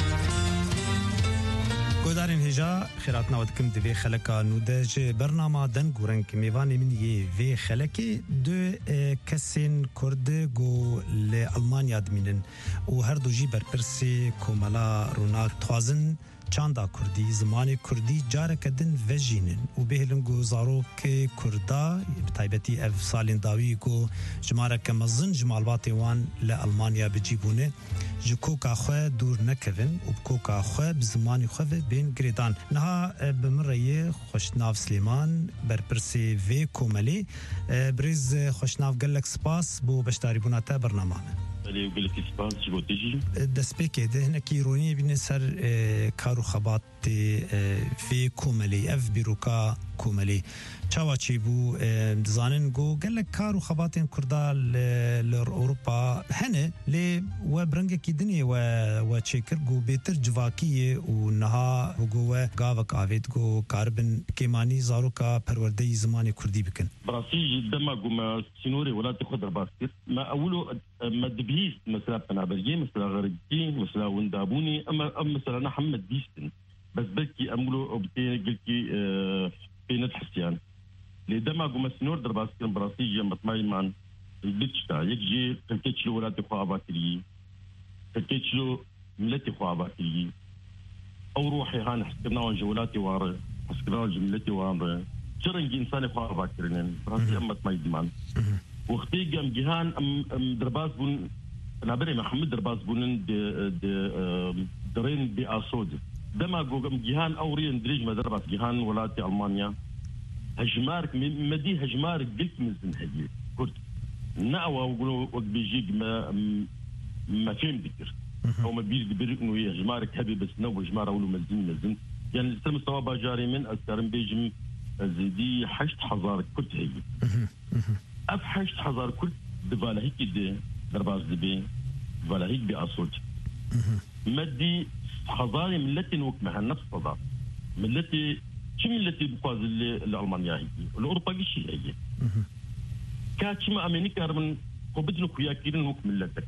K: گۆدارên hêja xêratna we dikim divê xeleka nû de ji bernama deng û reng mêvanê min yê vê xelekê du kesên Kurd got li Almanya dimînin û her du jî berpirsê komela rûnak dixwazin çanda Kurdî zimanê Kurdî careke din vejînin û bêhêlin got zarokê Kurda bi taybetî ev salên dawî got jimareke mezin ji malbatê wan li Almanya bicîbûne ji koka xwe dûr nekevin û bi koka xwe bi zimanê xwe ve bên girêdan. Niha bi min re yê Xweşnav Slêman berpirsê vê komelê birêz xweşnav gelek spas bû beşdarîbûna te bernama me. دەستپێکێ de hinekî îroniyê bîne ser kar û xebatê vê komelê ev bîroka komelê çawa çêbû dizanin got gelek kar û xebatên Kurda li Ewropa hene lê we birengekî dinê we we çêkir got bêtir civakiyê û niha got we gavek avêt got karibin kêmanî zaroka perwerdeyî zimanê Kurdî bikin.
G: براسي دما قوما سينوري ولا تاخذ باسكت ما اولو ما دبيس مثلا بنابرجي مثلا غرقي مثلا وندابوني اما مثلا انا محمد ديستن بس بلكي امولو وبتي قلتي بينت حسيان لي دما قوما سينور درباسكت براسي جنب ماي مان البيتشتا يجي تلكيتشلو ولا تخوا باكري تلكيتشلو ملتي خوا باكري او روحي هان حسكنا جولاتي واره حسكنا جملتي واره
L: شرنج إنسان خار باكرين براسي أمت ما يدمان وقتي جام جهان أم درباز بون نابري محمد درباز بونن د د درين بأسود دما جوجم جهان أورين دريج ما درباز جهان ولاتي ألمانيا هجمارك مدي هجمارك قلت مزن هدي كنت نأوى وقولوا وقت بيجيك ما ما فين بكر أو ما بيجي بيرك إنه هجمارك هبي بس نو هجمار أولو مزن مزن يعني السلم سوا باجاري من أذكرن بيجم زيدي حشت حزار كنت هي أف حشت حزار كنت دفاله هيك دي درباز دبي دفاله هيك بأصوت مدي حزاري ملتي نوكمها نفس صدار ملتي شو ملتي بقاز الألمانيا هي الأوروبا قشي هي كاتشما أمريكا من قبضنا كويا كيرن وك ملتك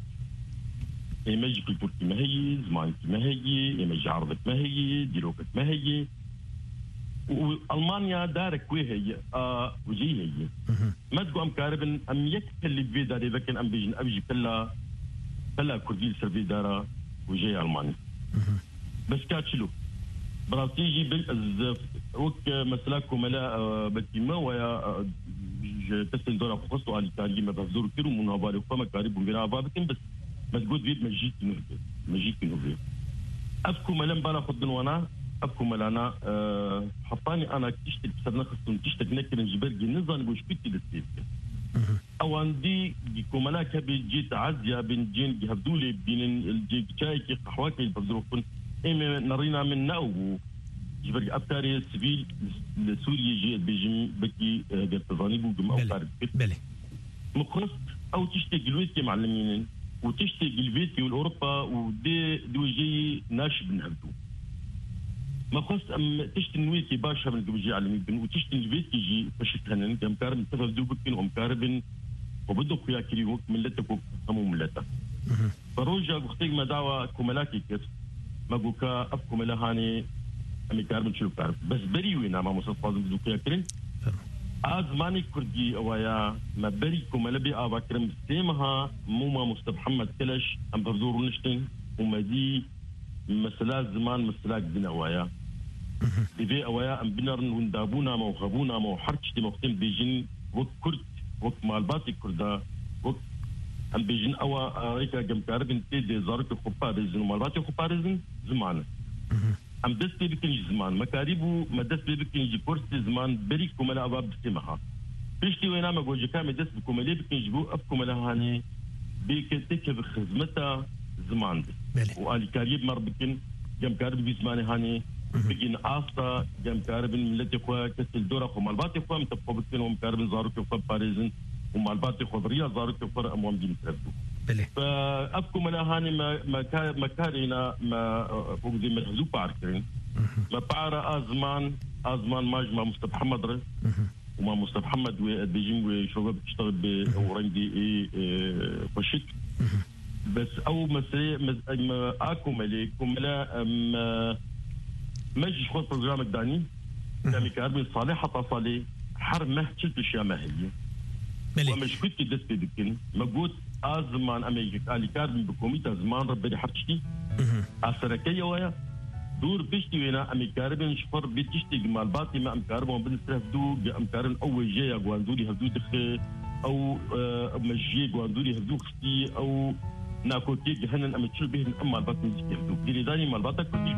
L: إيماج كلتورتي ما هي زمانتي ما هي إيماج عرضك ما هي ديروكك ما هي والمانيا دارك وي هي آه وجي هي ما تقول ام كاربن ام يكفي اللي في داري لكن ام بيجن ابجي كلا كلا كردي سيرفي دارا وجي المانيا بس كاتشلو براتيجي بالازف وك مسلاكم لا بكيما ويا تسل دورا فقصوا على التاريخ ما بزور كيرو من هبالي فما كارب من بابكن بس ما تقول بيت مجيك نوبي مجيك نوبي افكو ملم بلا خدن وانا أبكو ملانا أه حطاني أنا تشتك بسرنا خصوصا تشتك نكر نجبرجي نظام بوش كنتي للسيف أو عندي كملا كبي جيت عزيا بين جين جهدولي بين الجي جايكي قحواكي البزروفون إما نرينا من ناو جبرجي أبتاري سفيل لسوريا جي بيجم بكي جرتزاني بوجم أو طارب
K: بلي
L: مقص أو تشتك الويتي معلمين وتشتك الفيتي والأوروبا ودي دوجي ناشب نهبتو ما قصت أم تشتي نويتي باشا من قبل جي علمي بن وتشتي الفيت يجي فشتهن كم كارب تفضل دوبكين أم كارب وبدو كيا كريوك ملتك وكمو ملتا فروجا وقتي ما دعوة كملاكي كيف ما قوكا أب كملا هاني أمي كارب شلو كارب بس بري وينا ما مصطفى بدو كيا كرين أزماني كردي أويا ما بري كملا بي أبا كرم سيمها مو ما مصطفى محمد كلش أم بردور نشتن وما دي مسلا زمان مسلا دنا أويا دبي أويا أم بنرن وندابونا ما وخبونا ما وحركشتي مختم بيجين وك كرد وك مالباتي كردا وك أم بيجين أوا ريكا جم كاربن تيدي زارك خبارزن ومالباتي خبارزن زمان أم دست بيكني زمان مكاريبو ما دست بيكني جي كورسي زمان بري كملا أباب بسمها بيشتي وينا ما جوجي كامل دست بكملا بيكني جبو أب كملا هاني بيكتك بخدمتها زمان وآلي كاريب مر بكن جم كارب بزماني هاني بجين آستا جم كارب ملتي خوا كسل دورة خو مالباتي خوا متفقو بكن وم كارب زارو كفا باريزن ومالباتي خو بريا زارو كفا أموام جين تردو فأبكو ملا هاني ما ما ما كارينا ما فوقزي متحزو باركرين ما بعرى أزمان أزمان ماج ما مصطفى محمد رز وما مصطفى محمد بيجين وشغل بتشتغل بورندي إيه فشك بس أو مسألة ما أكو ملك كملا ما ماجي شغل برنامج داني كامي كاربي صالحة صالح حرب ما شلت أشياء ما هي ومش كنت دست بكن ما قلت أزمان أمريكا على كاربي بكوميتا زمان ربي حرشتي أسركية ويا دور بيشتي وينا أمي كاربي شفر بيتشتي جمال باطي ما أم كاربي وبنسرف دو أم كاربي أول جاي أقواندولي هفدو دخل أو مجيء أقواندولي هفدو خستي أو ناكوتي جهنن أمتشل بهن أما البطن زكيردو ديري داني ما البطن كتير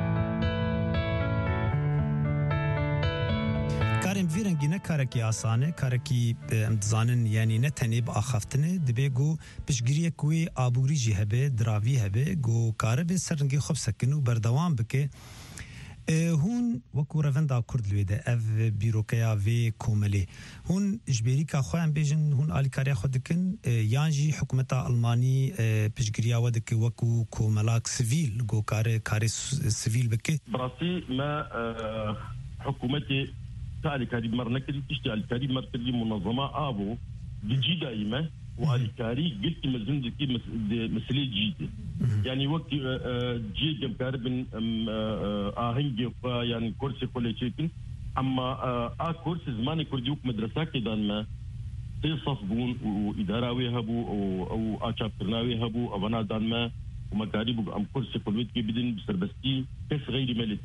K: كارم فيرنجي نكاركي آسانه كاركي امتزانن يعني نتني بآخفتنه دبيگو بشگیری کوی آبوری جی هبه دراوی هبه گو کارب سرنگی خوب سکنو بردوام بکه هون وكو رفندا كرد لويده اف بيروكيا في كوملي هون جبيري كا خوان بيجن هون الكاريا خدكن يانجي حكومه الماني بيجريا ودك وكو كوملاك سيفيل جو كاري كاري سيفيل بك
L: براسي ما حكومتي تالي كاري مرنكري تشتغل كاري مركزي منظمه ابو بيجي دائما والكاري قلت مزندكي مسألة جيدة يعني وقت جي جم كاربن آهنجي يعني كورس كل شيء أما آ كورس زماني كرديوك مدرسة كده ما تصفون وإدارة ويهبو أو أو أشابرنا ويهبو أو أنا دان ما ومكاري بق أم كورس كل وقت كي بدين بسربستي كيف غير مالتين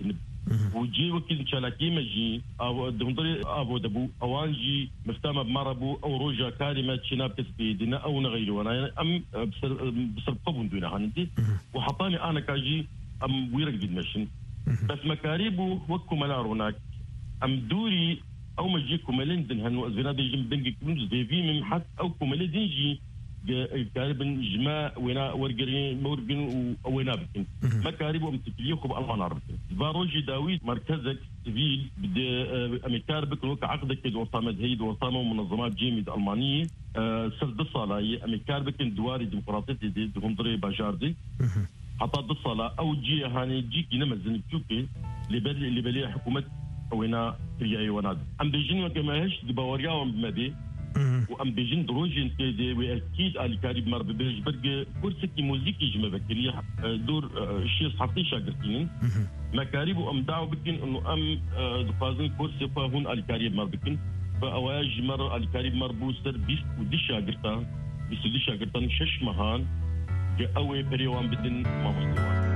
L: وجي وكيل شلاكي مجي او دمضري ابو دبو اوانجي مفتامه بمربو او روجا كلمه شناب تسبيدنا او نغيرو انا ام بسر بسر قبون دون هاندي وحطاني انا كاجي ام ويرق دمشن بس مكاريبو وكو ملار هناك ام دوري او مجي كومالين دن هنو ازنا دي جم دنج كنز دي في من حد او كومالين دنجي كاربن جماع وينا ورقرين مورقن وينا بكن مكاريبو ام تكليخو بالله نعرف باروجي داويد مركزك سيفيل بدي اميكار بكن وك عقدك وصامه هيد وصامه منظمات جيميد المانيه سرد الصلاه اميكار بكن دواري ديمقراطيه دي دغمضري باجاردي حتى الصلاه او جي هاني جيك نمزن تشوكي اللي بلي اللي بلي حكومه وينا رياي وناد ام بيجن كما هش دباورياهم بمبي وام بيجن دروجين تي واكيد على كاريب مر ببرج برج كرسي موزيكي جما بكري دور شيء صحفي شاغرتين مكاريب وام داو بكن انه ام دفازن كرسي فهون على كاريب مر بكن فاواج مر على كاريب مربوسر بيس ودي شاغرتا بيس ودي شاغرتان شش مهان قوي بريوان بدن ما مستوى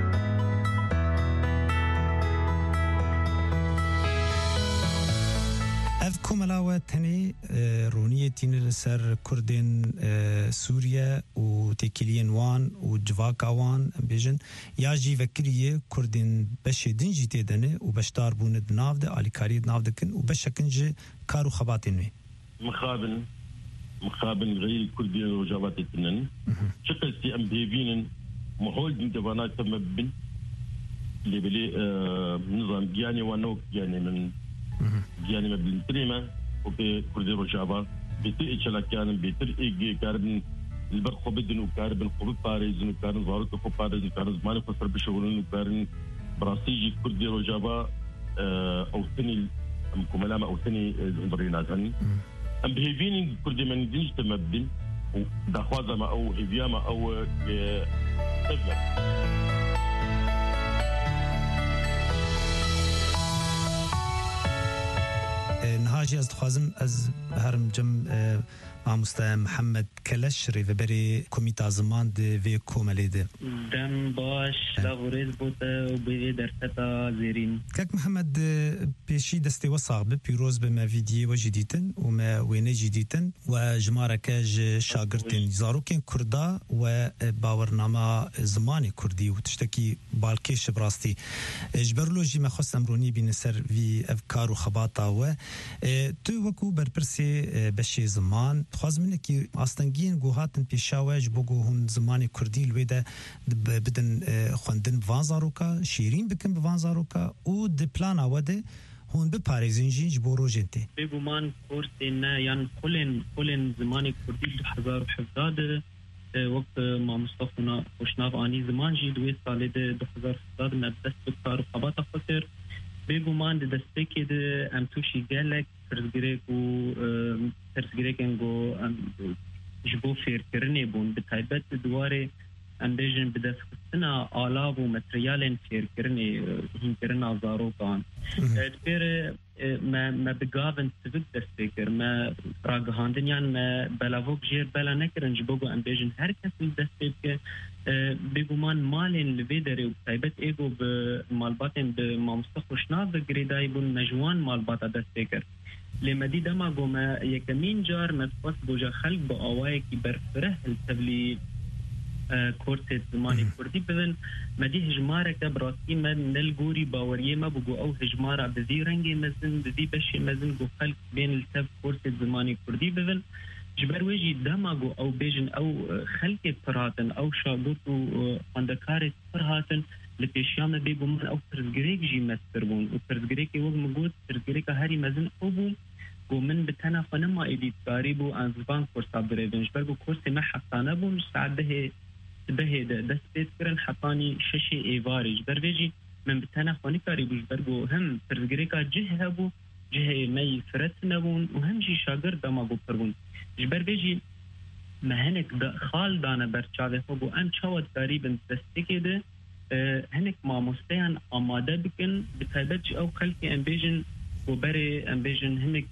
K: اف كوملاوه تني رونيه تين سر كردين سوريا وتكلين وان وجواكا وان بيجن ياجي فكريه كردين بشدين جيتي دنه وبشتار بون بناف ده علي كاري بناف دكن وبشكنج كارو خباتين
L: مخابن مخابن غير كردين وجوات تنن شكل سي ام بيبين محول من دبانات تم بن اللي بلي نظام جاني ونوك يعني من يعني ما بالتريمه وفي كردي رجابه بيتي اتشلاكيان بيتر ايجي كاربن البرخو بدن وكاربن قبل باريس وكارن زارو كفو باريس وكارن زمان فسر بشغلون وكارن براسيجي كردي رجابه او ثاني مكملامه او ثاني بريناتن ام بهيفين كردي من دينج تمبدن ودخوازه ما او هيفياما او تفلت
K: نهاجي از خوازم از هرم جم مع مستر محمد كلش ريفبري كوميتا زمان دي في كوماليده
M: دم باش لاغوريز بوتا وبي درستا زيرين
K: كاك محمد بيشي دستي وصعب بيروز بما فيديو وجديدن وما وين جديدن وجمارة كاج شاغرتين زاروكين كردا وباورنامه زماني كردي وتشتكي بالكيش براستي جبرلوجي ما خص امروني بنسر في افكار وخباطه و تو وكو بربرسي بشي زمان خواز منك استنگین گوهاتن پیشاوج بگو هم زمانی کردی لویده بدن خوندن وانزاروکا شیرین بکن بوانزاروکا و د پلان اوده هون به پاریزین جینج بورو جنتی
M: بگو من کورسینا یان کلن کلن زمانی کردی دو هزار و هفده وقت ما مصطفى خوشناف آنی زمان جی دوی ساله ده دو هزار و هفده مبدست بکار و خباتا خسر بگو من ده دسته که ده امتوشی گلک ترزگریک و ترزگریکنگو جبو فیر کرنه بون به تایبت دواره اندیجن به دست خستنا آلاب و متریالین فیر کرنه هین کرنه آزارو کان دپیر ما بگاون سوید دسته کر ما راگهاندن یان ما بلاوک جیر بلا نکرن جبوگو اندیجن هر کسی دسته که بگو من مالین لوی داره و تایبت ایگو به مالباتن به مامسته خوشناف بگریدای بون مجوان مالباتا دسته کر لمدي دما قوما يكمين جار متفص بوجا خلق بآواي كي برفره التبلي كورتت زماني كردي بذن مدي هجمارك براسي من نلقوري باوريه ما بقو او هجمارة بذي رنجي مزن بذي بشي مزن قو خلق بين التب كورتت زماني كردي بذن جبر ويجي دما قو او بيجن او خلق فراتن او شاقوتو اندكارت فرهاتن لپیشیام بگو من او پرزگریک جی مستر بون و پرزگریک وقت مگود پرزگریک هری مزن او بون گو من بتنا فنما ایدیتکاری بو انزبان کورسا بریدنش برگو کورسی ما حسانه بون ساعت به به دست بیت کرن حطانی شش ایوارج برویجی من بتنا فنی کاری بوش برگو هم پرزگریک جه بو جه می فرت نبون و هم جی شاگرد دما گو پربون جبر بیجی مهنک خال دانه برچاوه بو ام چاود کاری بن دستی ده هنك ما مستيان آماده بكن بتايبت او خلقي امبيجن وبري امبيجن هنك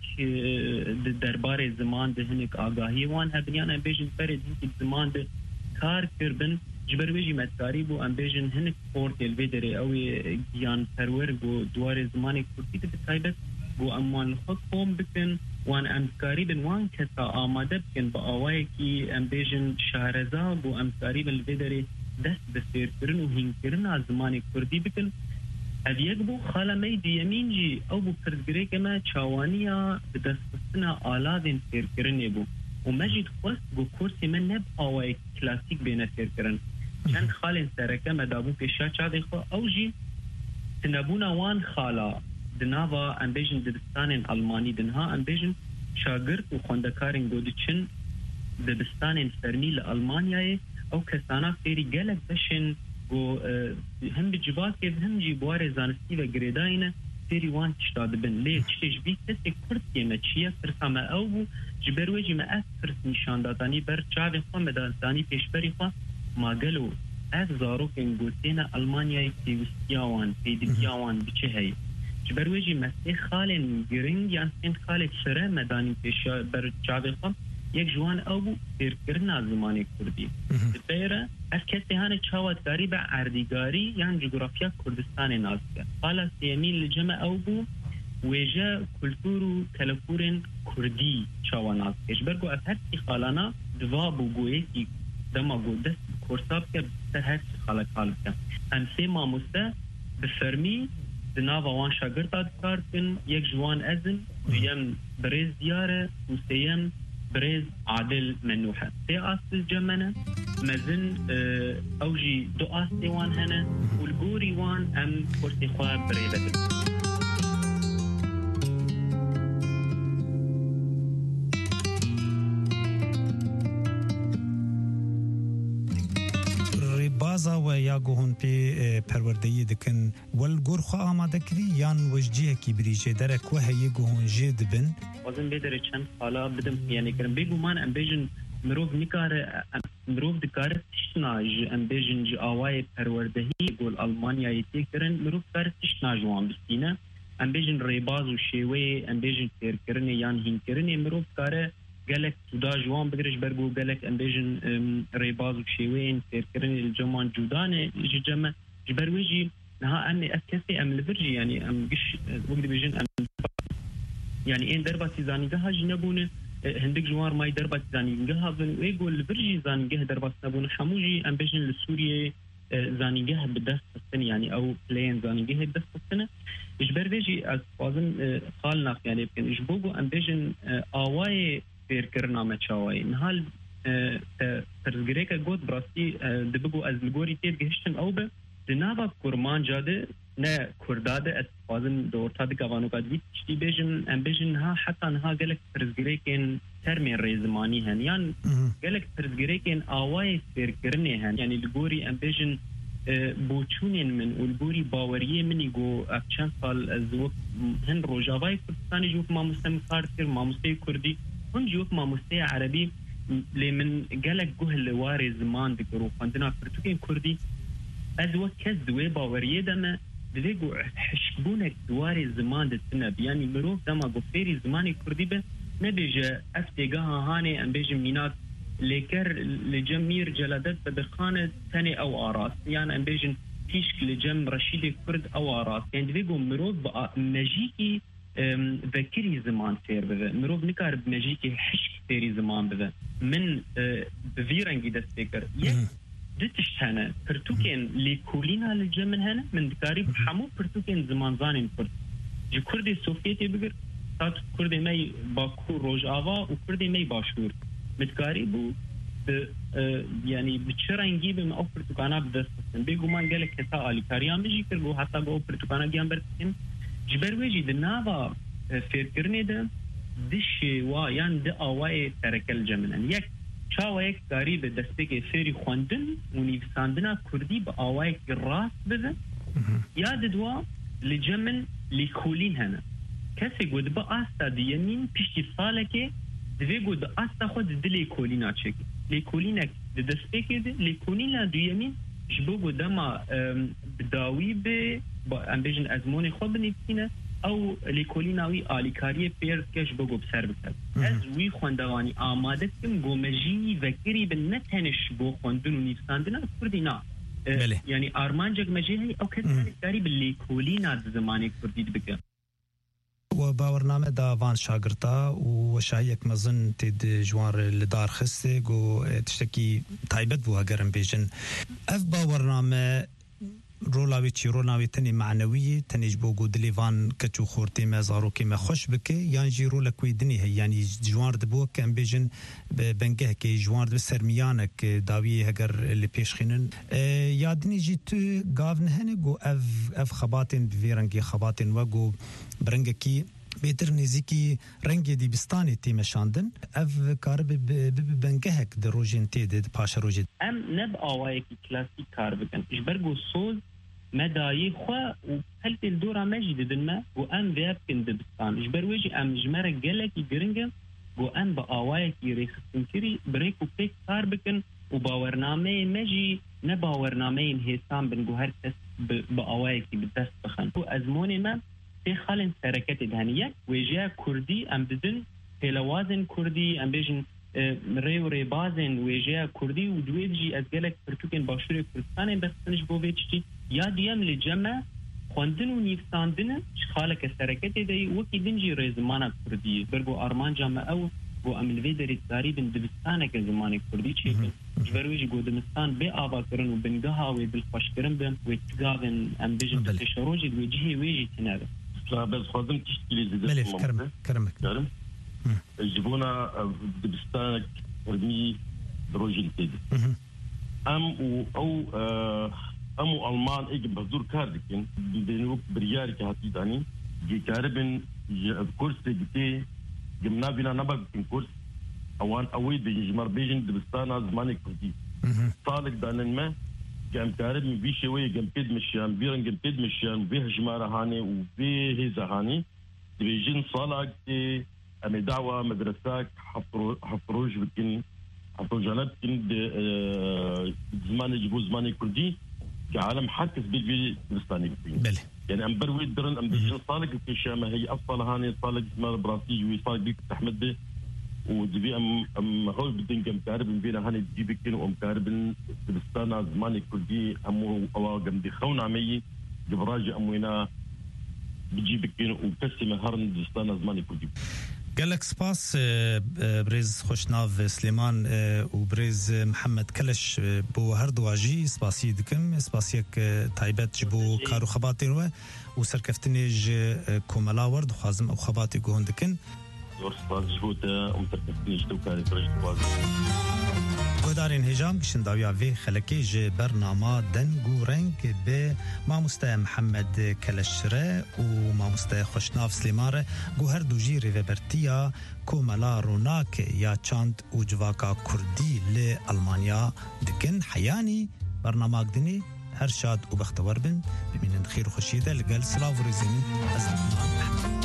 M: دربار زمان ده هنك آگاهی وان هبنيان امبيجن بري هنك زمان ده کار کربن جبر ویجی متکاری بو ام بیژن هنک پورت الویدری او گیان پرور بو دوار زمان کردی به تایبت بو امان خود قوم بکن وان امکاری بن وان کسا آماده بکن با آوائی که ام بیژن شهرزا بو امکاری بن الویدری دست بسیر کرن و هین کرن از زمان کردی بکن او یک بو خالمی دیمین جی او بو پردگره که ما چاوانیا به دست بستنا آلادین سیر کرنه بو و مجید خواست بو کورسی من نب آوائی کلاسیک بینه سیر کرن چند خالین سرکه مدابو پیشا چاده خوا او جی تنبونا وان خالا دناوا ام بیژن دبستان آلمانی دنها ام بیژن شاگرد و خوندکارین گودی چن دبستان فرمی لآلمانیای او کسانا فیری گلک بشن و هم بجواز که هم جی بوار زانستی و گریداینه فیری وان تشتاد بن لی چیش بی کسی کرد که ما چیه پرسا ما او بو جبرویجی ما از پرس نشان دادانی بر چاوی خواه مدانستانی پیشبری خواه ما گلو از زارو که انگوتین آلمانیای پیوستیاوان پیدیاوان بچه هی جبرویجی مسیح خالین گرنگ یا سین خالک سره مدانی پیشا بر چاوی خواه یک جوان او بو فیر کرنا زمانی کردی دیره از کسی هانه چاوتگاری به عردیگاری یعنی جغرافیا کردستان نازکه حالا سیمین لجمع او بو ویجه کلتور و کلکورن کردی چاوا نازکش برگو از هر سی خالانا دوا بو گویه که دما گو دست کورساب که بسر هر سی خالک حال که هم سی ماموسته بفرمی دناوا وان شاگرد دادکار کن یک جوان ازن دویم بریز دیاره و سیم بريز عادل منوحة سي أصل جمنا مزن أوجي دو أصل وان هنا والجوري وان أم كرسي خواب بريدة
K: ربازا و یا گوهن پی پروردهی دکن والگور خو آماده کری یان وجدیه کی بریجه درک و هی گوهن جد بن
M: وزن بدره چند حالا بدم یعنی کرم بگو من ام بیژن مروف نکاره مروف دکاره تشناج ام بیژن جی آوای پروردهی گل آلمانیایی تی کرن مروف کاره تشناج وان بستینه ام بیژن ریباز و شیوه ام بیژن تیر کرنه یان هین کرنه مروف کاره گلک جدا جوان بگرش برگو گلک ام بیژن ریباز و شیوه تیر کرنه الجمان جودانه جی جمع جبرویجی نها امی اکسی ام لبرجی یعنی ام گش وقت بیژن ام يعني إن دربات زانيجها جنبونه هندك جوار ماي دربات زانيجها بن ويقول برجي زانيجها دربات نبونه حموجي أم بيجن لسوريا زانيجها بدست السنة يعني أو بلين زانيجها بدست السنة إجبر بيجي أزفازن خالنا يعني يمكن إجبوجو أم بيجن آواي فير كرنا متشاوي نهال ترزجريك جود براستي دبجو أزلجوري تيب جهشتن أو به دنابا كرمان جاده نه کرداده اتفاقاً دورتا دکوانو کدید چی بیشم ام بیشن ها حتی نها گلک پرزگری کن ترمین ریزمانی هن یان گلک پرزگری کن آوای سیر کرنه هن یعنی لگوری ام بیشن بوچونین من و لگوری باوریه منی گو اف چند سال از وقت هن روجاوای کردستانی جوک ما مسلم کارد کر ما مسلم کردی هن جوک ما مسلم عربی لیمن گلک گوه لواری زمان دکرو خواندنا پرتوکین کردی از وقت کس دوی باوریه دمه دلگو حشبونك دواري زمان دتنب يعني مروف دما غفيري زماني كردي به نبيجه افتيغاها هاني ام بيجي مينات ليكر لجمير جلدت بدخانه ثاني او اراس يعني ام بيجن فيشك لجم رشيد كرد او اراس يعني دلگو مروف ماجيكي ذكري زمان فير به مروف نكار بماجيكي حشك فيري زمان به من بفيرنجي دستيكر دتش هنا پرتوکن لیکولینا لجمن هنا من دکاری حمو پرتوکن زمان زانین کرد جو کردی سوفیتی بگر تات کردی می باکو روج آوا و کردی می باشور مدکاری بو یعنی بچرنگی بم او پرتوکانا بدستن بگو من گله کتا آلی کاریان بجی کرگو حتی با او پرتوکانا گیان برسیم جبرویجی دناوا فیرکرنی ده دشی و یان ده آوای ترکل جمنن یک چاوایک داری به دسته فری خواندن و نویساندنا کردی با آوایک راست بده یاد دوا لجمن لیکولین هنه کسی گود با آستا دیمین پیشتی ساله که دوی گود آستا خود دلی کولینا چکی لیکولینک دسته که ده لیکولینا دیمین جبو گود ما بداوی به با امبیجن ازمون خود بنیسینه او لیکولیناوی آلیکاری پێرکەش بۆ بسەر بکات ئەس وی خوێندەوانی ئامادە بکەم گۆمەژی ڤەکری بن نەتەنش بۆ خوێندن و نیفساندنا کوردی نا یعنی ئارمانجێک مەژێ هەیە ئەو کەسکاری بە لیکۆلینا زمانی کوردی بکە
K: و باورنامه دا وان شاگرتا و شایک مزن تید جوار لدار خسته گو تشتکی تایبت بو اگرم بیجن اف باورنامه رولاوی چی رولاوی تنی معنوی تنیج بو گو دلیوان کچو خورتی مزارو که مخوش بکه یان جی رولا کوی دنی هی یعنی جوار دبو کم بیجن بنگه که جوار دب سرمیانک داوی هگر اللي پیش خینن یادنی جی تو گاون هنه گو اف اف خباتن بویرنگی خباتن و گو برنگه کی بهتر نزیکی رنگ دیبستانی تیمشاندن اف کار به بنگهک در روژین تیده پاش روژید
M: ام نب آوایی که کلاسیک کار بکن اش برگو سوز مدایی خواه و هلت الدورة مجید دن ما و ام ویب کن دبستان اش برویجی ام جمره گلکی گرنگم و ام با آوایی که ریخستن کری بریک و پیک کار بکن و باورنامه مجی نباورنامه انحسام بنگو هر کس با آوایی که بدست بخن و ازمون من في خالن سركات الهانية ويجيا كردي أم بدن هلوازن كردي أم بيجن ري وري بازن ويجيا كردي ودويجي أزجلك برتوكن باشوري كردستان بس نش بوفيتشي يا ديام لجمع خواندن ونيفساندن شخالك سركات دي وكي دنجي ري زمانة كردي برغو أرمان جامع أو بو أمل فيدري تقريبا دبستانك زمانة كردي شيء جبرويجي جو دبستان بي آبا كرن وبنقها وبالخوش كرن بهم ويتقاغن أم بيجن تشروجي ويجي ويجي تنابه
L: بس خازم تشتري زيادة
K: بلف كرمك كرمك
L: كرم جبونا دبستانك رمي روجل تيد أم أو أم ألمان إيج بزور كاردكين بينو بريار كهاتي داني جي كاربن كورس تيجي جمنا بينا نبغ كن كورس أوان أوي بيجمر بيجن دبستان زمانك كردي صالح دانن ما جام كارب من بيشي وي جام بيد مشيان بيرن جام بيد مشيان بيه جمارة هاني وبيه هيزا هاني بيجين صالح أمي دعوة مدرسة حفروج بكين حفروجانات كين زمان يجيبوا زمان كردي كعالم حركس بيد بي دبستاني بكين يعني أم بروي درن أم بيجين صالح كيشامة هي أفضل هاني صالح اسمها براسي وي صالح بيك تحمد به ودبي أم أم هو بدين كم كارب بينا هني تجيب كين وأم كارب دبستان زماني كردي أمو أو جم دي خون عمي جبراج أمونا بيجيب كين وكسم هرن دبستان زماني كردي.
K: قالك سباس بريز خوشناف سليمان وبريز محمد كلش بو هردواجي سباسي دكم سباسيك تايبت جبو كارو خباتين و وسركفتنيج كوملا ورد وخازم أو خباتي جوهن دكن. گودارین هجام کشن داویا وی خلکی ج برنامه دنگو رنگ به ماموستا محمد کلشره و ماموستا خوشناف سلیماره گو هر دو جی ریوبرتیا کوملا روناک یا چاند و جواکا کردی ل المانیا دکن حیانی برنامه دنی هر شاد و بختور بن بمینن خیر و خوشیده لگل سلاو رزینی از محمد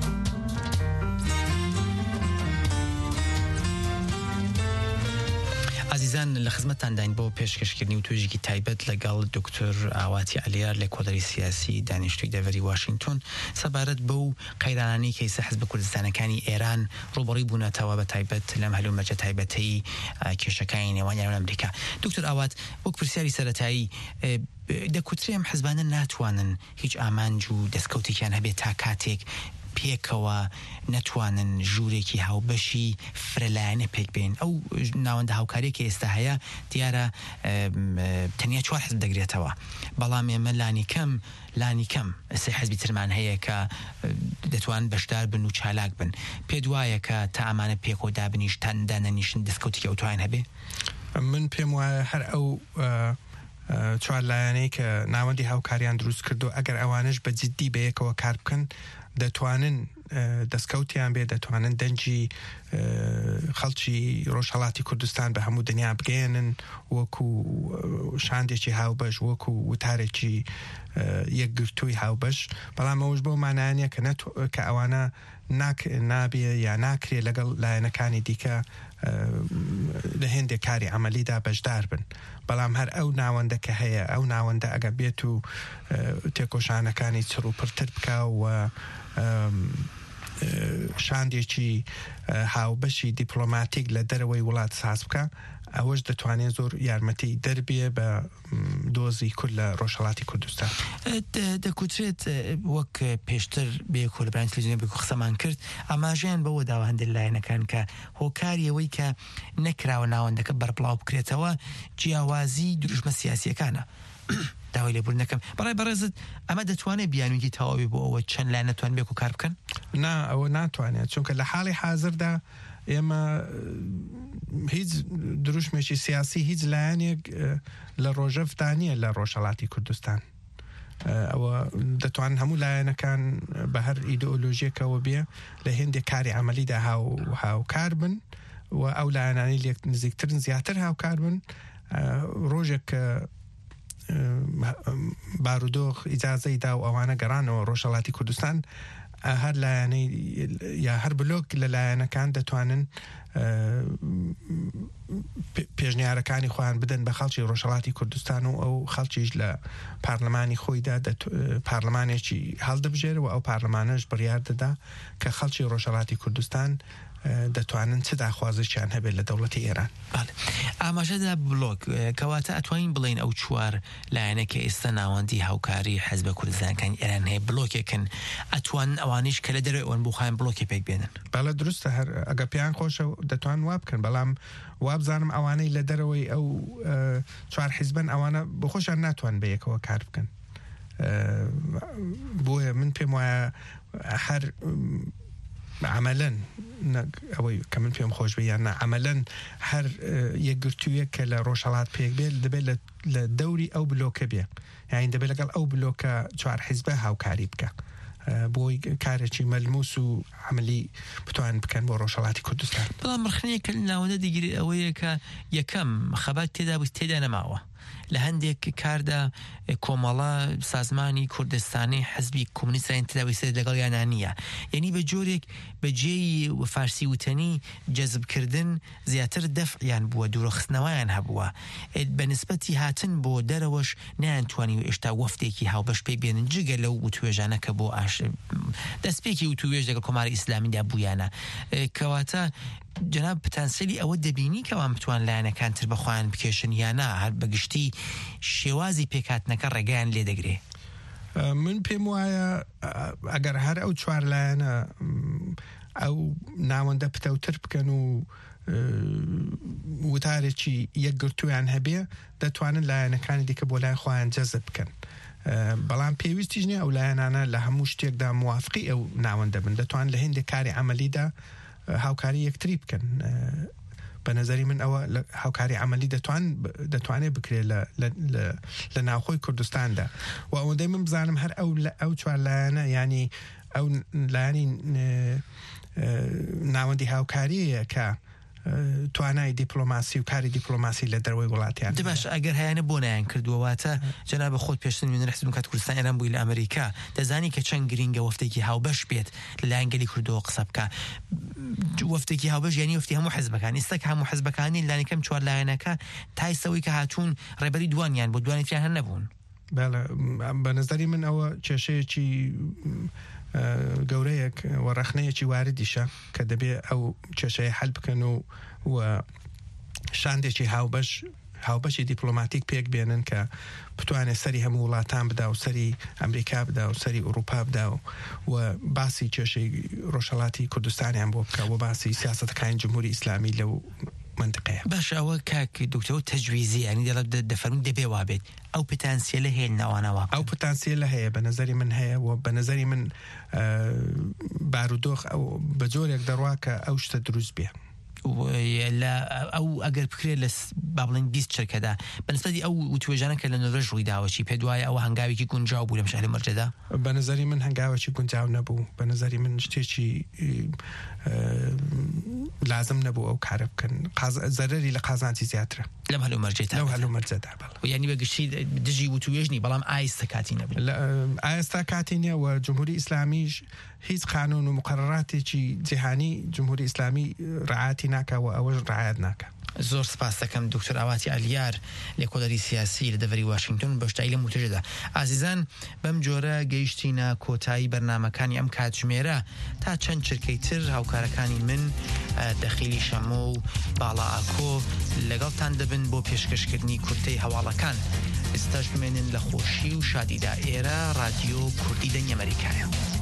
N: عزیزان لخدمتان داین بۆ پێشکەشکردنی و توێژێکی تایبەت لەگەڵ دکتۆر ئاواتی عەلیار لە کۆدەری سیاسی دانیشتووی دەڤەری واشنگتن سەبارەت بەو قەیرانانەی کە ئێستا حزب کوردستانەکانی ئێران ڕووبەڕووی بوونەتەوە بە تایبەت لەم هەلومەرجە تایبەتەی کێشەکانی نێوان ئێران و ئەمریکا. دکتۆر ئاوات وەک پرسیاری سەرەتایی دەکوترێ ئەم حزبانە ناتوانن هیچ ئامانج و دەستکەوتێکیان هەبێت تا کاتێک پێکەوە نەتوانن ژوورێکی هاوبەشی فرەلایەنە پێک بێن. ئەو ناوەندە هاوکاریەکە ئێستا هەیە دیارە تەنیا چوار حزب دەگرێتەوە، بەڵام ئێمە لانی کەم لانی کەم سێ حزبی ترمان هەیە کە دەتوانن بەشدار بن و چالاک بن. پێت وایە کە تا ئەمانە پێکەوە دابنیشتان دانەنیشن دەستکەوتێکی ئەوتوان هەبێ؟
O: من پێم وایە هەر ئەو چوار لایەنەی کە ناوەندی هاوکاریان دروست کردو ئەگەر ئەوانش بە جددی بەیەکەوە کار بکەن دەتوانن دەستکەوتیان بێ، دەتوانن دەنجی خەڵکی ڕۆژهەڵاتی کوردستان بە هەموو دنیا بگەێنن وەکو شاندێکی هاوبەش وەکو وتارێکی یەکگرتووی هاوبەش بەڵام ئەوش بۆ مانایانە کە ئەوانە نابێ یا ناکرێت لەگەڵ لایەنەکانی دیکە لە هێندێک کاری عملیدا بەشدار بن بەڵام هەر ئەو ناوەندە کە هەیە ئەو ناوەندە ئەگە بێت و تێکۆشانەکانی چڕ و پرتر بکە و شاندێکی هاوبەشی دیپلۆماتیک لە دەرەوەی وڵات ساز بکە ئەوەش دەتوانێت زۆر یارمەتی دەربێ بە دۆزی کورد لە ڕۆژهەڵاتی کوردستان.
N: دەکوترێت وەک پێشتر بێکۆ لە برانی تەلەڤیزیۆن بێکۆ قسەمان کرد ئاماژەیان بەوە داوە هەندێک لایەنەکان کە هۆکاری ئەوەی کە نەکراوە ناوەندەکە بەربڵاو بکرێتەوە جیاوازی دروشمە سیاسیەکانە. داوای لێبوردنەکەم بەڕای بەڕێزت ئەمە دەتوانێت بیانویی تەواوی بۆ ئەوە چەند لای نەتوان بێک و کار بکەن؟
O: نا ئەوە ناتوانێت چونکە لە حاڵی حازردا ئێمە هیچ دروشمێکی سیاسی هیچ لایەنێک لە ڕۆژەفتانیە لە ڕۆژهەڵاتی کوردستان ئەوە دەتوان هەموو لایەنەکان بە هەر ئیدئۆلۆژیەکەوە بێ لە هێندێک کاری عملیدا هاوکار بن و ئەو لایەنانی لێک نزیکترن زیاتر هاوکار بن ڕۆژێک بارودۆخ ئیجازەی دا و ئەوانە گەڕانەوە ڕۆژهەڵاتی کوردستان هەر لایەنەی یا هەر بلۆک لە لایەنەکان دەتوانن پێشنیارەکانی خۆیان بدەن بە خەڵکی ڕۆژهەڵاتی کوردستان و ئەو خەڵکیش لە پارلەمانی خۆیدا پارلەمانێکی هەڵدەبژێرە و ئەو پارلەمانەش بڕیار دەدا کە خەڵکی ڕۆژهەڵاتی کوردستان دەتوانن چ داخوازیان هەبێت لە دەوڵەتی ئێران.
N: ئاماژەدا بلۆک کەواتە ئەتوانین بڵین ئەو چوار لایەنە کە ئێستا ناوەندی هاوکاری حەزبە کوردستانەکانی ئێران هەیە بلۆکێکن ئەتوان ئەوانیش کە لە دەرەوە ئەوان بۆ خۆیان بلۆکی پێک بێنن.
O: بەڵێ دروستە هەر ئەگە پێیان خۆشە دەتوان وا بکەن بەڵام وابزانم ئەوانەی لە دەرەوەی ئەو چوار حیزبن ئەوانە بۆ خۆشیان ناتوان بە یەکەوە کار بکەن بۆیە من پێم وایە هەر عملاً ئەوەی کە من پێم خۆش بێ یان عملاً هەر یەکگرتوویە کە لە ڕۆژهەڵات پێک بێت دەبێت لە دەوری ئەو بلۆکە بێ یان دەبێت لەگەڵ ئەو بلۆکە چوار حیزبە هاوکاری بکە بۆی کارێکی مەلموس و عملی بتوان بکەن بۆ ڕۆژهەڵاتی کوردستان.
N: بەڵام ڕخنەیەکە ناوەندە دیگری ئەوەیە کە یەکەم خەبات تێدا بوو تێدا نەماوە لە هەندێک کاردا کۆمەڵە سازمانی کوردستانی حەزبی کۆمونیستانی تداوی سەر لەگەڵ یانان نییە یعنی بە جۆرێک بەجێی فارسی وتەنی جەزبکردن زیاتر دەفعیان بووە دوورەخستنەوەیان هەبووە بە نسبەتی هاتن بۆ دەرەوەش نەیانتوانی و ئێشتا وەفتێکی هاوبەش پێی بێنن جگە لەو وتوێژانە کە بۆ ئاش دەستپێکی وتوێژ لەگەڵ کۆماری ئیسلامیدا بوویانە کەواتە جناب پتانسیلی ئەوە دەبینی کەوان بتوان لایەنەکان تر بەخۆیان بکێشن یانە هەر بەگشتی شێوازی پێکاتنەکە ڕێگەیان لێ دەگرێ.
O: من پێم وایە ئەگەر هەر ئەو چوار لایەنە ئەو ناوەندە پتەوتر بکەن و وتارێکی یەکگرتوویان هەبێ دەتوانن لایەنەکانی دیکە بۆ لای خۆیان جەزب بکەن بەڵام پێویستیش نییە ئەو لایەنانە لە هەموو شتێکدا موافقی ئەو ناوەندە بن دەتوان لە هێندێک کاری عملیدا هاوکاری یەکتری بکەن بە نظری من ئەوە هاوکاری عملی دەتوان دەتوانێت بکرێت لە ناوخۆی کوردستاندا و ئەوەندەی من بزانم هەر ئەو ئەو چوار لایەنە ینی ئەو لایەنی ناوەندی هاوکاریە کە توانای دیپلۆماسی و کاری دیپلۆماسی لە دەروی وڵاتیان
N: باش ئەگەر هەیەە بۆ نایان کردووەواتە جەناب خۆت پێشتن وێنەر حزب دموکرات کوردستان ئێران بووی لە ئەمریکا دەزانی کە چەند گرینگە وەفتێکی هاوبەش بێت لە لایەنگەلی کردەوە قسە بکە وەفتێکی هاوبەش یعنی وەفتی هەموو حزبەکان ئێستا کە هەموو حزبەکانی لانیکەم چوار لایەنەکە تایسەوەی کە هاتوون ڕێبەری دوانیان بۆ دوانیان هەر نەبوون.
O: بە نظری من ئەوە کێشەیەکی گەورەیەک وەڕەخنەیەکی واردیشە کە دەبێ ئەو کێشەیە حەل بکەن و و شاندێکی هاوبەش هاوبەشی دیپلۆماتیک پێک بێنن کە بتوانێت سەری هەموو وڵاتان بدا و سەری ئەمریکا بدا و سەری ئوروپا بدا و و باسی کێشەی ڕۆژهەڵاتی کوردستانیان بۆ بکە و باسی سیاسەتەکانی جمهوری ئیسلامی لەو منطقەیە.
N: باش ئەوە کاک دکتۆر تەجویزی ینی دەڵێت دەفەرمون دەبێ وابێت ئەو پتانسیلە هەیە ناوانەوە
O: ئەو پتانسیلە هەیە بە نظری من هەیە و بە نظری من بارودۆخ ئەو بە جۆرێک دەڕوا کە ئەو شتە دروست بێ
N: ئەو ئەگەر بکرێت لە با بڵێن بیست چرکەدا بەنسبەتی ئەو توێژانە کە لە نۆڤژ ڕووی داوەچی پێ دوایە ئەوە هەنگاوێکی گونجاو بوو لەم شاری مەرجەدا؟
O: بە نظری من هەنگاوێکی گونجاو نەبوو، بە نظری من شتێکی لازم نەبوو ئەو کارە بکەن، زەرەری لە قازانجی زیاترە
N: لەم هەلو مەرجێت
O: لەو هەلو مەرجەدا. بەڵێ
N: یعنی بەگشتی دژی وتوێژنی بەڵام ئایستا کاتی نەبوو.
O: ئایستا کاتی نییە و جمهوری ئیسلامیش هیچ قانون و مقرراتێکی جیهانی جمهوری ئیسلامی ڕعاتی ناکەوە ئەوەش ڕعایەت ناکە.
N: زۆر سپاس دەکەم دکتۆر ئاواتی ئالیار لێکۆدەری سیاسی لە دەڤەری واشنگتن بەشداری لەم وتوێژەدا. ئازیزان بەم جۆرە گەیشتینە کۆتایی بەرنامەکانی ئەم کاتژمێرە تا چەند چرکەی تر هاوکارەکانی من دەخیلی شەمۆ و باڵا ئاکۆ لەگەڵتان دەبن بۆ پێشکەشکردنی کورتەی هەواڵەکان. ئێستاش بمێنن لە خۆشی و شادیدا. ئێرە رادیۆ کوردی دەنگی ئەمریکایە.